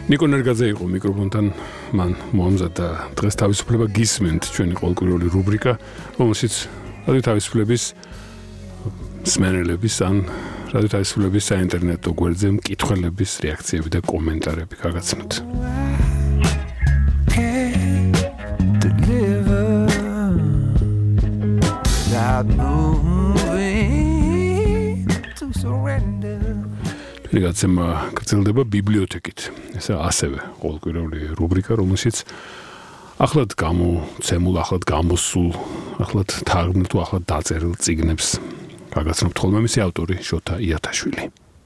ნიკო ნერგაძე იყო მიკროფონთან, მან მოამზადა დღეს თავისუფლება გისმენთ ჩვენი ყოველკვირეული რუბრიკა, რომელშიც რადიო თავისუფლების მსმენელების ან რადიო თავისუფლების საინტერნეტო გვერდზე მკითხველების რეაქციები და კომენტარები გაგაცნოთ. რეგაცემა გრძელდება ბიბლიოთეკით. ეს ასევე ყოველკვირეული რუბრიკა, რომელშიც ახლად გამოცემულ, ახლად გამოსულ, ახლად თარგმნილ თუ ახლად დაწერილ წიგნებს გაგაცნობთ ხოლმე მისი ავტორი შოთა იათაშვილი.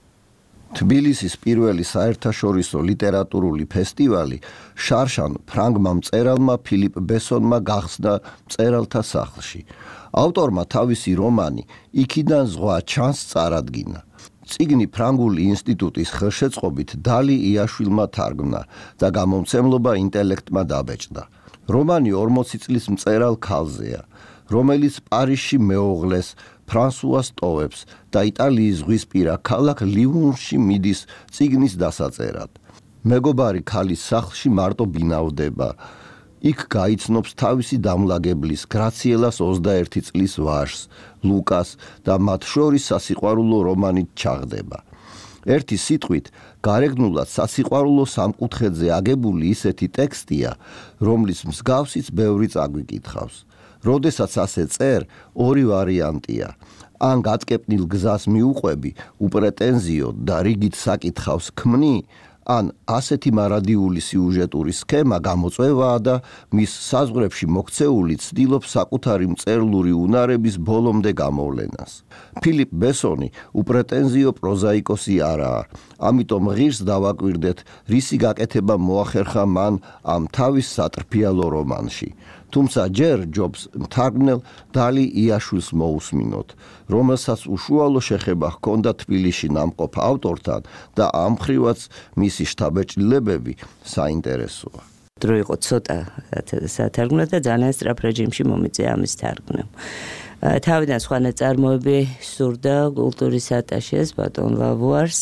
თბილისის პირველი საერთაშორისო ლიტერატურული ფესტივალი შარშან ფრანგმა მწერალმა ფილიპ ბესონმა გახსნა მწერალთა სახლში. ავტორმა თავისი რომანი იქიდან ზღვა ჩანს წარადგინა. წიგნი ფრანგული ინსტიტუტის ხელშეწყობით დალი იაშვილმა თარგმნა და გამომცემლობა ინტელექტმა დაბეჭდა. რომანი 40 წლის მწერალ ქალზეა, რომელიც პარიზში მეუღლეს ფრანსუას ტოვებს და იტალიის ზღვისპირა ქალაქ ლივონში მიდის წიგნის დასაწერად. მეგობარი ქალის სახლში მარტო ბინავდება. იქ გაიცნობს თავისი დამლაგებლის გრაციელას 21 წლის ვაჟს, ლუკას და მათ შორის სასიყვარულო რომანით ჩაღდება. ერთი სიტყვით, გარეგნულად სასიყვარულო სამკუთხედზე აგებული ისეთი ტექსტია, რომლის მსგავსიც ბევრი წაგვიკითხავს. როდესაც ასე წერ, ორი ვარიანტია. ან გატკეპნილ გზას მიუყვები, უპრეტენზიოდ და რიგით საკითხავს ქმნი, ან ასეთი მარადიული სიუჟეტური სქემა გამოწვევაა და მის საზღვრებში მოქცეული ცდილობს საკუთარი მწერლური უნარების ბოლომდე გამოვლენას. ფილიპ ბესონი უპრეტენზიო პროზაიკოსი არაა, ამიტომ ღირს დავაკვირდეთ, რისი გაკეთება მოახერხა მან ამ თავის სატრფიალო რომანში. თუმცა ჯერ ჯობს მთარგმნელ დალი იაშვილს მოусმინოთ, რომელსაც უშუალო შეხება ჰქონდა თბილისში ნამყოფ ავტორთან და ამ მხრივაც მისი შთაბეჭდილებები საინტერესოა. დრო იყო ცოტა სათარგმნო და ძალიან სწრაფ რეჟიმში მომიწია ამის თარგმნა. თავიდან სხვა ნაწარმოები სურდა კულტურის ატაშეს ბატონ ლავუარს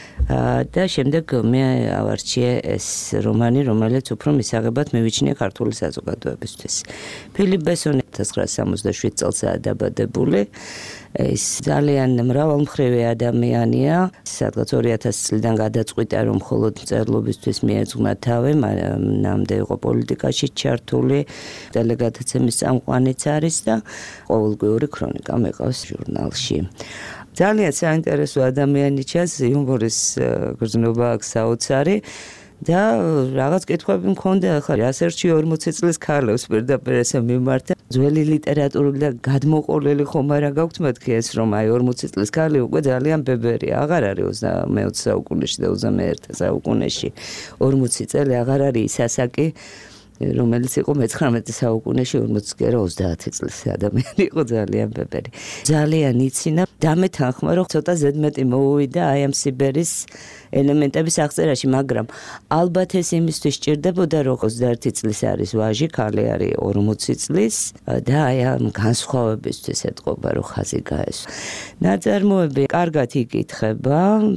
და შემდეგ მე ავარჩიე ეს რომანი, რომელიც უფრო მისაღებად მივიჩნია ქართული საზოგადოებისთვის. ფილიპ ბესონი 1967 წელსაა დაბადებული. ეს ძალიან მრავალმხრივი ადამიანია. სადღაც 2000 წლიდან გადაწყვიტა, რომ მხოლოდ მწერლობისთვის მიეძღვნა თავი, მანამდე იყო პოლიტიკაში ჩართული, დელეგატების წამყვანიც არის და ყოველკვირეული ქრონიკა მეყავს ჟურნალში. ძალიან საინტერესო ადამიანი ჩანს, იუმორის გრძნობა აქვს საოცარი და რაღაც კითხვები მქონდა, ახლა რასერჩი 40 წლის ქალებს პირდაპირ ესე მიმართა. ძველი ლიტერატურული და გადმოყოლილი ხომ არა გაქვთ მეთქი ეს რომ აი 40 წლის ქალი უკვე ძალიან ბებერია, აღარ არის 20 საუკუნეში და 21 საუკუნეში 40 წელი აღარ არის ის ასაკი, რომელიც იყო მე-19 საუკუნეში 40 კი არა 30 წლის ადამიანი იყო ძალიან ბებერი. ძალიან იცინა დამეთანხმა რომ ცოტა ზედმეტი მოუვიდა აი ამ სიბერის ელემენტების აღწერაში, მაგრამ ალბათ ეს იმისთვის ჭირდებოდა რომ 21 წლის არის ვაჟი, ქალი არის 40 წლის და აი ამ განსხვავებისთვის ეთყობა რომ ხაზი გაესვა. ნაწარმოები კარგად იკითხება,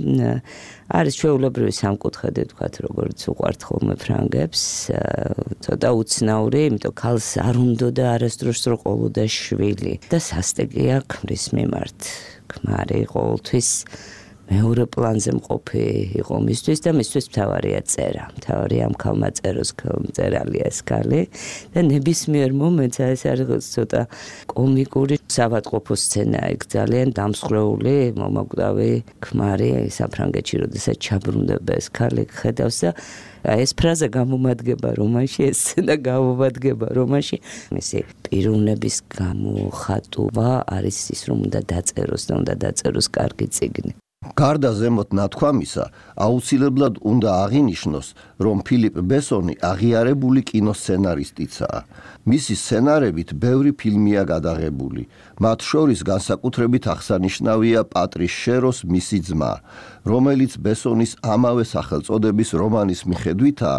არის ჩვეულებრივი სამკუთხედი ვთქვათ, როგორც უყვართ ხოლმე ფრანგებს, ცოტა უცნაური, იმიტომ ქალს არ უნდა და არასდროს რო ყოლოდა შვილი და სასტიკია ქმრის მიმართ. ქმარი ყოველთვის მეორე პლანზე მყოფი იყო მისთვის და მისთვის მთავარია წერა. მთავარი ამ ქალმა წეროს მწერალია ეს ქალი და ნებისმიერ მომენტს ეს არის ცოტა კომიკური სავატყოფო სცენა, იქ ძალიან დამსხვრეული, მომაკვდავი ქმარი საფრანგეთში, როდესაც ჩაბრუნდება ეს ქალი ხედავს და ეს ფრაზა გამომადგება რომანში, ეს სცენა გამომადგება რომანში. მისი პიროვნების გამოხატვა არის ის, რომ უნდა დაწეროს და უნდა დაწეროს კარგი წიგნი. გარდა ზემოთ ნათქვამისა, აუცილებლად უნდა აღინიშნოს, რომ ფილიპ ბესონი აღიარებული კინოსცენარისტიცაა. მისი სცენარებით ბევრი ფილმია გადაღებული. მათ შორის განსაკუთრებით აღსანიშნავია პატრის შეროს მისი ძმა, რომელიც ბესონის ამავე სახელწოდების რომანის მიხედვითაა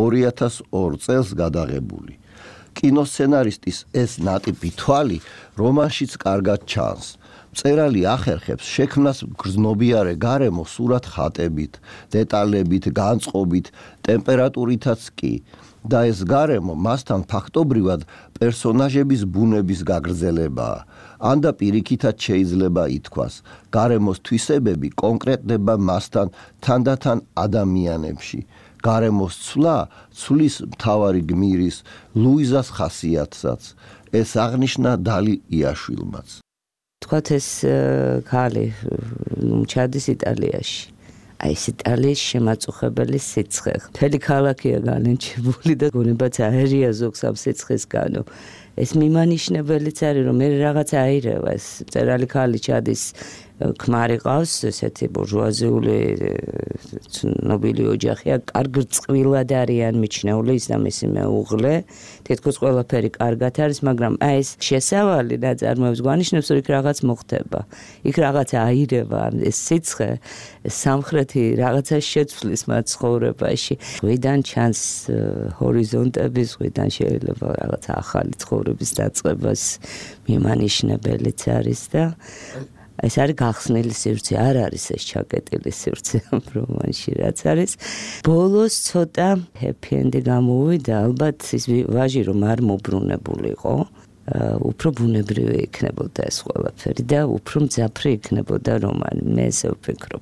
2002 წელს გადაღებული. კინოსცენარისტის ეს ნატიფი თვალი რომანშიც კარგად ჩანს. მწერალი ახერხებს შექმნას გრძნობიარე გარემო სურათ ხატებით, დეტალებით, განწყობით, ტემპერატურითაც კი. და ეს გარემო მასთან ფაქტობრივად პერსონაჟების ბუნების გაგრძელებაა. ანდა პირიქითაც შეიძლება ითქვას, გარემოს თვისებები კონკრეტდება მასთან თანდათან ადამიანებში. გარემოს ცვლა ცვლის მთავარი გმირის ლუიზას ხასიათსაც. ეს აღნიშნა დალი იაშვილმაც. თქვათ ეს ქალი ჩადის იტალიაში. აი ეს იტალიის შემაწუხებელი სიცხე. მთელი ქალაქია განენჩებული და გონებაც აერია ზოგს ამ სიცხესგანო. ეს მიმანიშნებელიც არის რომ მე რაღაც აირევა ეს მწერალი ქალი ჩადის ქმარი ყავს ესეთი ბურჟუაზიული ცნობილი ოჯახია კარგ წყვილად არიან მიჩნეული ის და მისი მეუღლე თითქოს ყველაფერი კარგად არის მაგრამ აი ეს შესავალი ნაწარმოებს გვანიშნებს რომ იქ რაღაც მოხდება იქ რაღაც აირევა ეს სიცხე სამხრეთი რაღაცა შეცვლის მათ ცხოვრებაში ღვიდან ჩანს ჰორიზონტები ღვიდან შეიძლება რაღაც ახალი ცხოვრების დაწყებას მიმანიშნებელიც არის და ეს არის გახსნილი სივრცე, არ არის ეს ჩაკეტილი სივრცე ამ რომანში, რაც არის. ბოლოს ცოტა ჰეპი ენდი გამოვიდა, ალბათ ის ვაჟი რომ არ მობრუნებულიყო, უფრო ბუნებრივი იქნებოდა ეს ყველაფერი და უფრო მძაფრი იქნებოდა რომანი, მე ესე ვფიქრობ.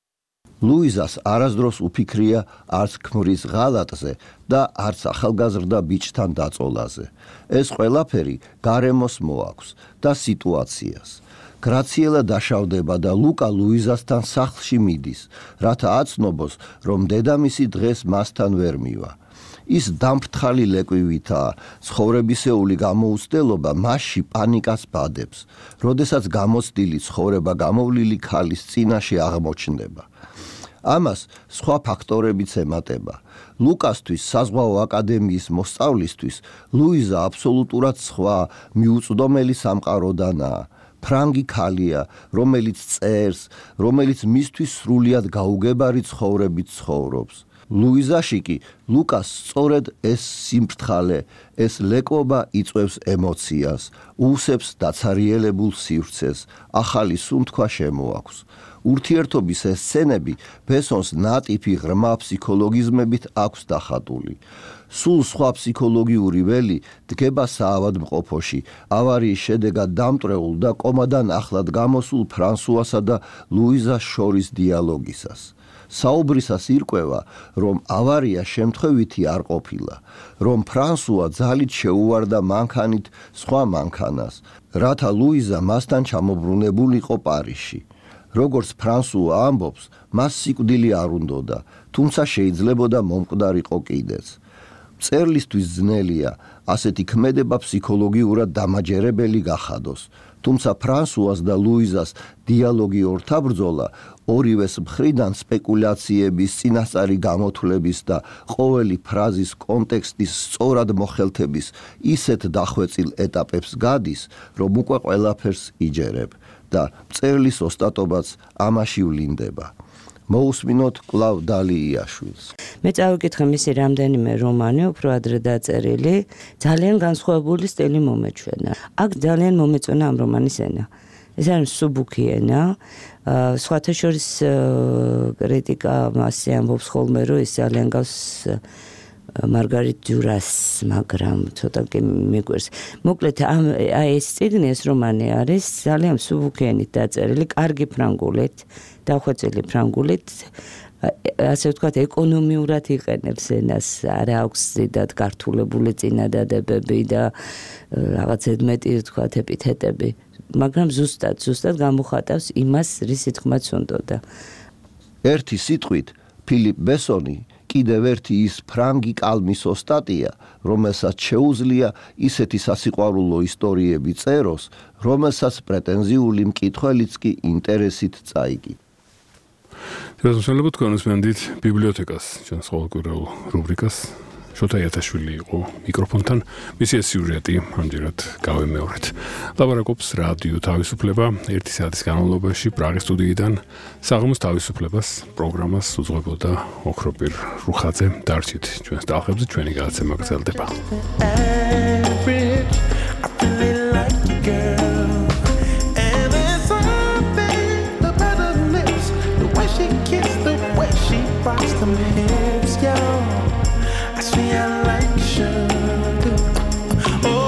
ლუიზას არასდროს უფიქრია არც ქმრის ღალატზე და არც ახალგაზრდა ბიჭთან დაწოლაზე. ეს ყველაფერი გარემოს მოაქვს და სიტუაციას. გრაციელა დაშავდება და ლუკა ლუიზასთან სახლში მიდის, რათა აცნობოს, რომ დედამისი დღეს მასთან ვერ მივა. ის დამფრთხალი ლეკვივითაა, ცხოვრებისეული გამოუცდელობა მასში პანიკას ბადებს, როდესაც გამოცდილი ცხოვრება გამოვლილი ქალის წინაშე აღმოჩნდება. ამას სხვა ფაქტორებიც ემატება. ლუკასთვის საზღვაო აკადემიის მოსწავლისთვის ლუიზა აბსოლუტურად სხვა მიუწვდომელი სამყაროდანაა. ფრანგი ქალია, რომელიც წერს, რომელიც მისთვის სრულიად გაუგებარი ცხოვრებით ცხოვრობს. ლუიზაში კი ლუკას სწორედ ეს სიმფრთხალე, ეს ლეკვობა იწვევს ემოციას, უსებს დაცარიელებულ სივრცეს, ახალი სუნთქვა შემოაქვს. ურთიერთობის ეს სცენები ბესონს ნატიფი ღრმა ფსიქოლოგიზმებით აქვს დახატული. სულ სხვა ფსიქოლოგიური ველი დგება საავადმყოფოში, ავარიის შედეგად დამტვრეულ და კომადან ახლად გამოსულ ფრანსუასა და ლუიზას შორის დიალოგისას. საუბრისას ირკვევა, რომ ავარია შემთხვევითი არ ყოფილა, რომ ფრანსუა ძალით შეუვარდა მანქანით სხვა მანქანას, რათა ლუიზა მასთან ჩამობრუნებულიყო პარიზში. როგორც ფრანსუა ამბობს, მას სიკვდილი არ უნდოდა, თუმცა შეიძლებოდა მომკვდარიყო კიდეც. მწერლისთვის ძნელია ასეთი ქმედება ფსიქოლოგიურად დამაჯერებელი გახადოს, თუმცა ფრანსუას და ლუიზას დიალოგი ორთაბრძოლა ორივეს მხრიდან სპეკულაციების, წინასწარი გამოთვლების და ყოველი ფრაზის კონტექსტის სწორად მოხელთების ისეთ დახვეწილ ეტაპებს გადის, რომ უკვე ყველაფერს იჯერებ და მწერლის ოსტატობაც ამაში ვლინდება. მოусმინოთ კვლავ დალი იაშვილს. მე წავიკითხე მისი რამდენიმე რომანი, უფრო ადრე დაწერილი, ძალიან განსხვავებული სტილი მომეჩვენა. აქ ძალიან მომეწონა ამ რომანის ენა. ეს არის მსუბუქი ენა, სხვათა შორის კრიტიკა მასე ამბობს ხოლმე, რომ ის ძალიან გავს მარგარიტ დიურას, მაგრამ ცოტა კი მიგვერს. მოკლედ აი ეს წიგნი, ეს რომანი არის ძალიან მსუბუქი ენით დაწერილი, კარგი ფრანგულით, დახვეწილი ფრანგულით, ასე ვთქვათ, ეკონომიურად იყენებს ენას, არ აქვს ზედად გართულებული წინადადებები და რაღაც ზედმეტი ვთქვათ ეპითეტები, მაგრამ ზუსტად გამოხატავს იმას, რის თქმაც უნდოდა. ერთი სიტყვით, ფილიპ ბესონი კიდევ ერთი ის ფრანგი კალმის ოსტატია, რომელსაც შეუძლია ისეთი სასიყვარულო ისტორიები წეროს, რომელსაც პრეტენზიული მკითხველიც კი ინტერესით წაიგებს. შესაძლოა თქვენ უსმენთ ბიბლიოთეკას, ჩვენს ყოველკვირეულ რუბრიკას. შოთა იათაშვილი იყო მიკროფონთან, მისი სიუჟეტი ამჯერად გავემეორეთ. ლაპარაკობს რადიო თავისუფლება 1 საათის განმავლობაში პრაღის სტუდიიდან. საღამოს თავისუფლებას პროგრამას უძღვებოდა ოქროპირ რუხაძე. დარჩით ჩვენს ტალღებზე, ჩვენი გადაცემა გრძელდება. I feel like a girl, and there's lips, yo. I swear I like sugar. Oh.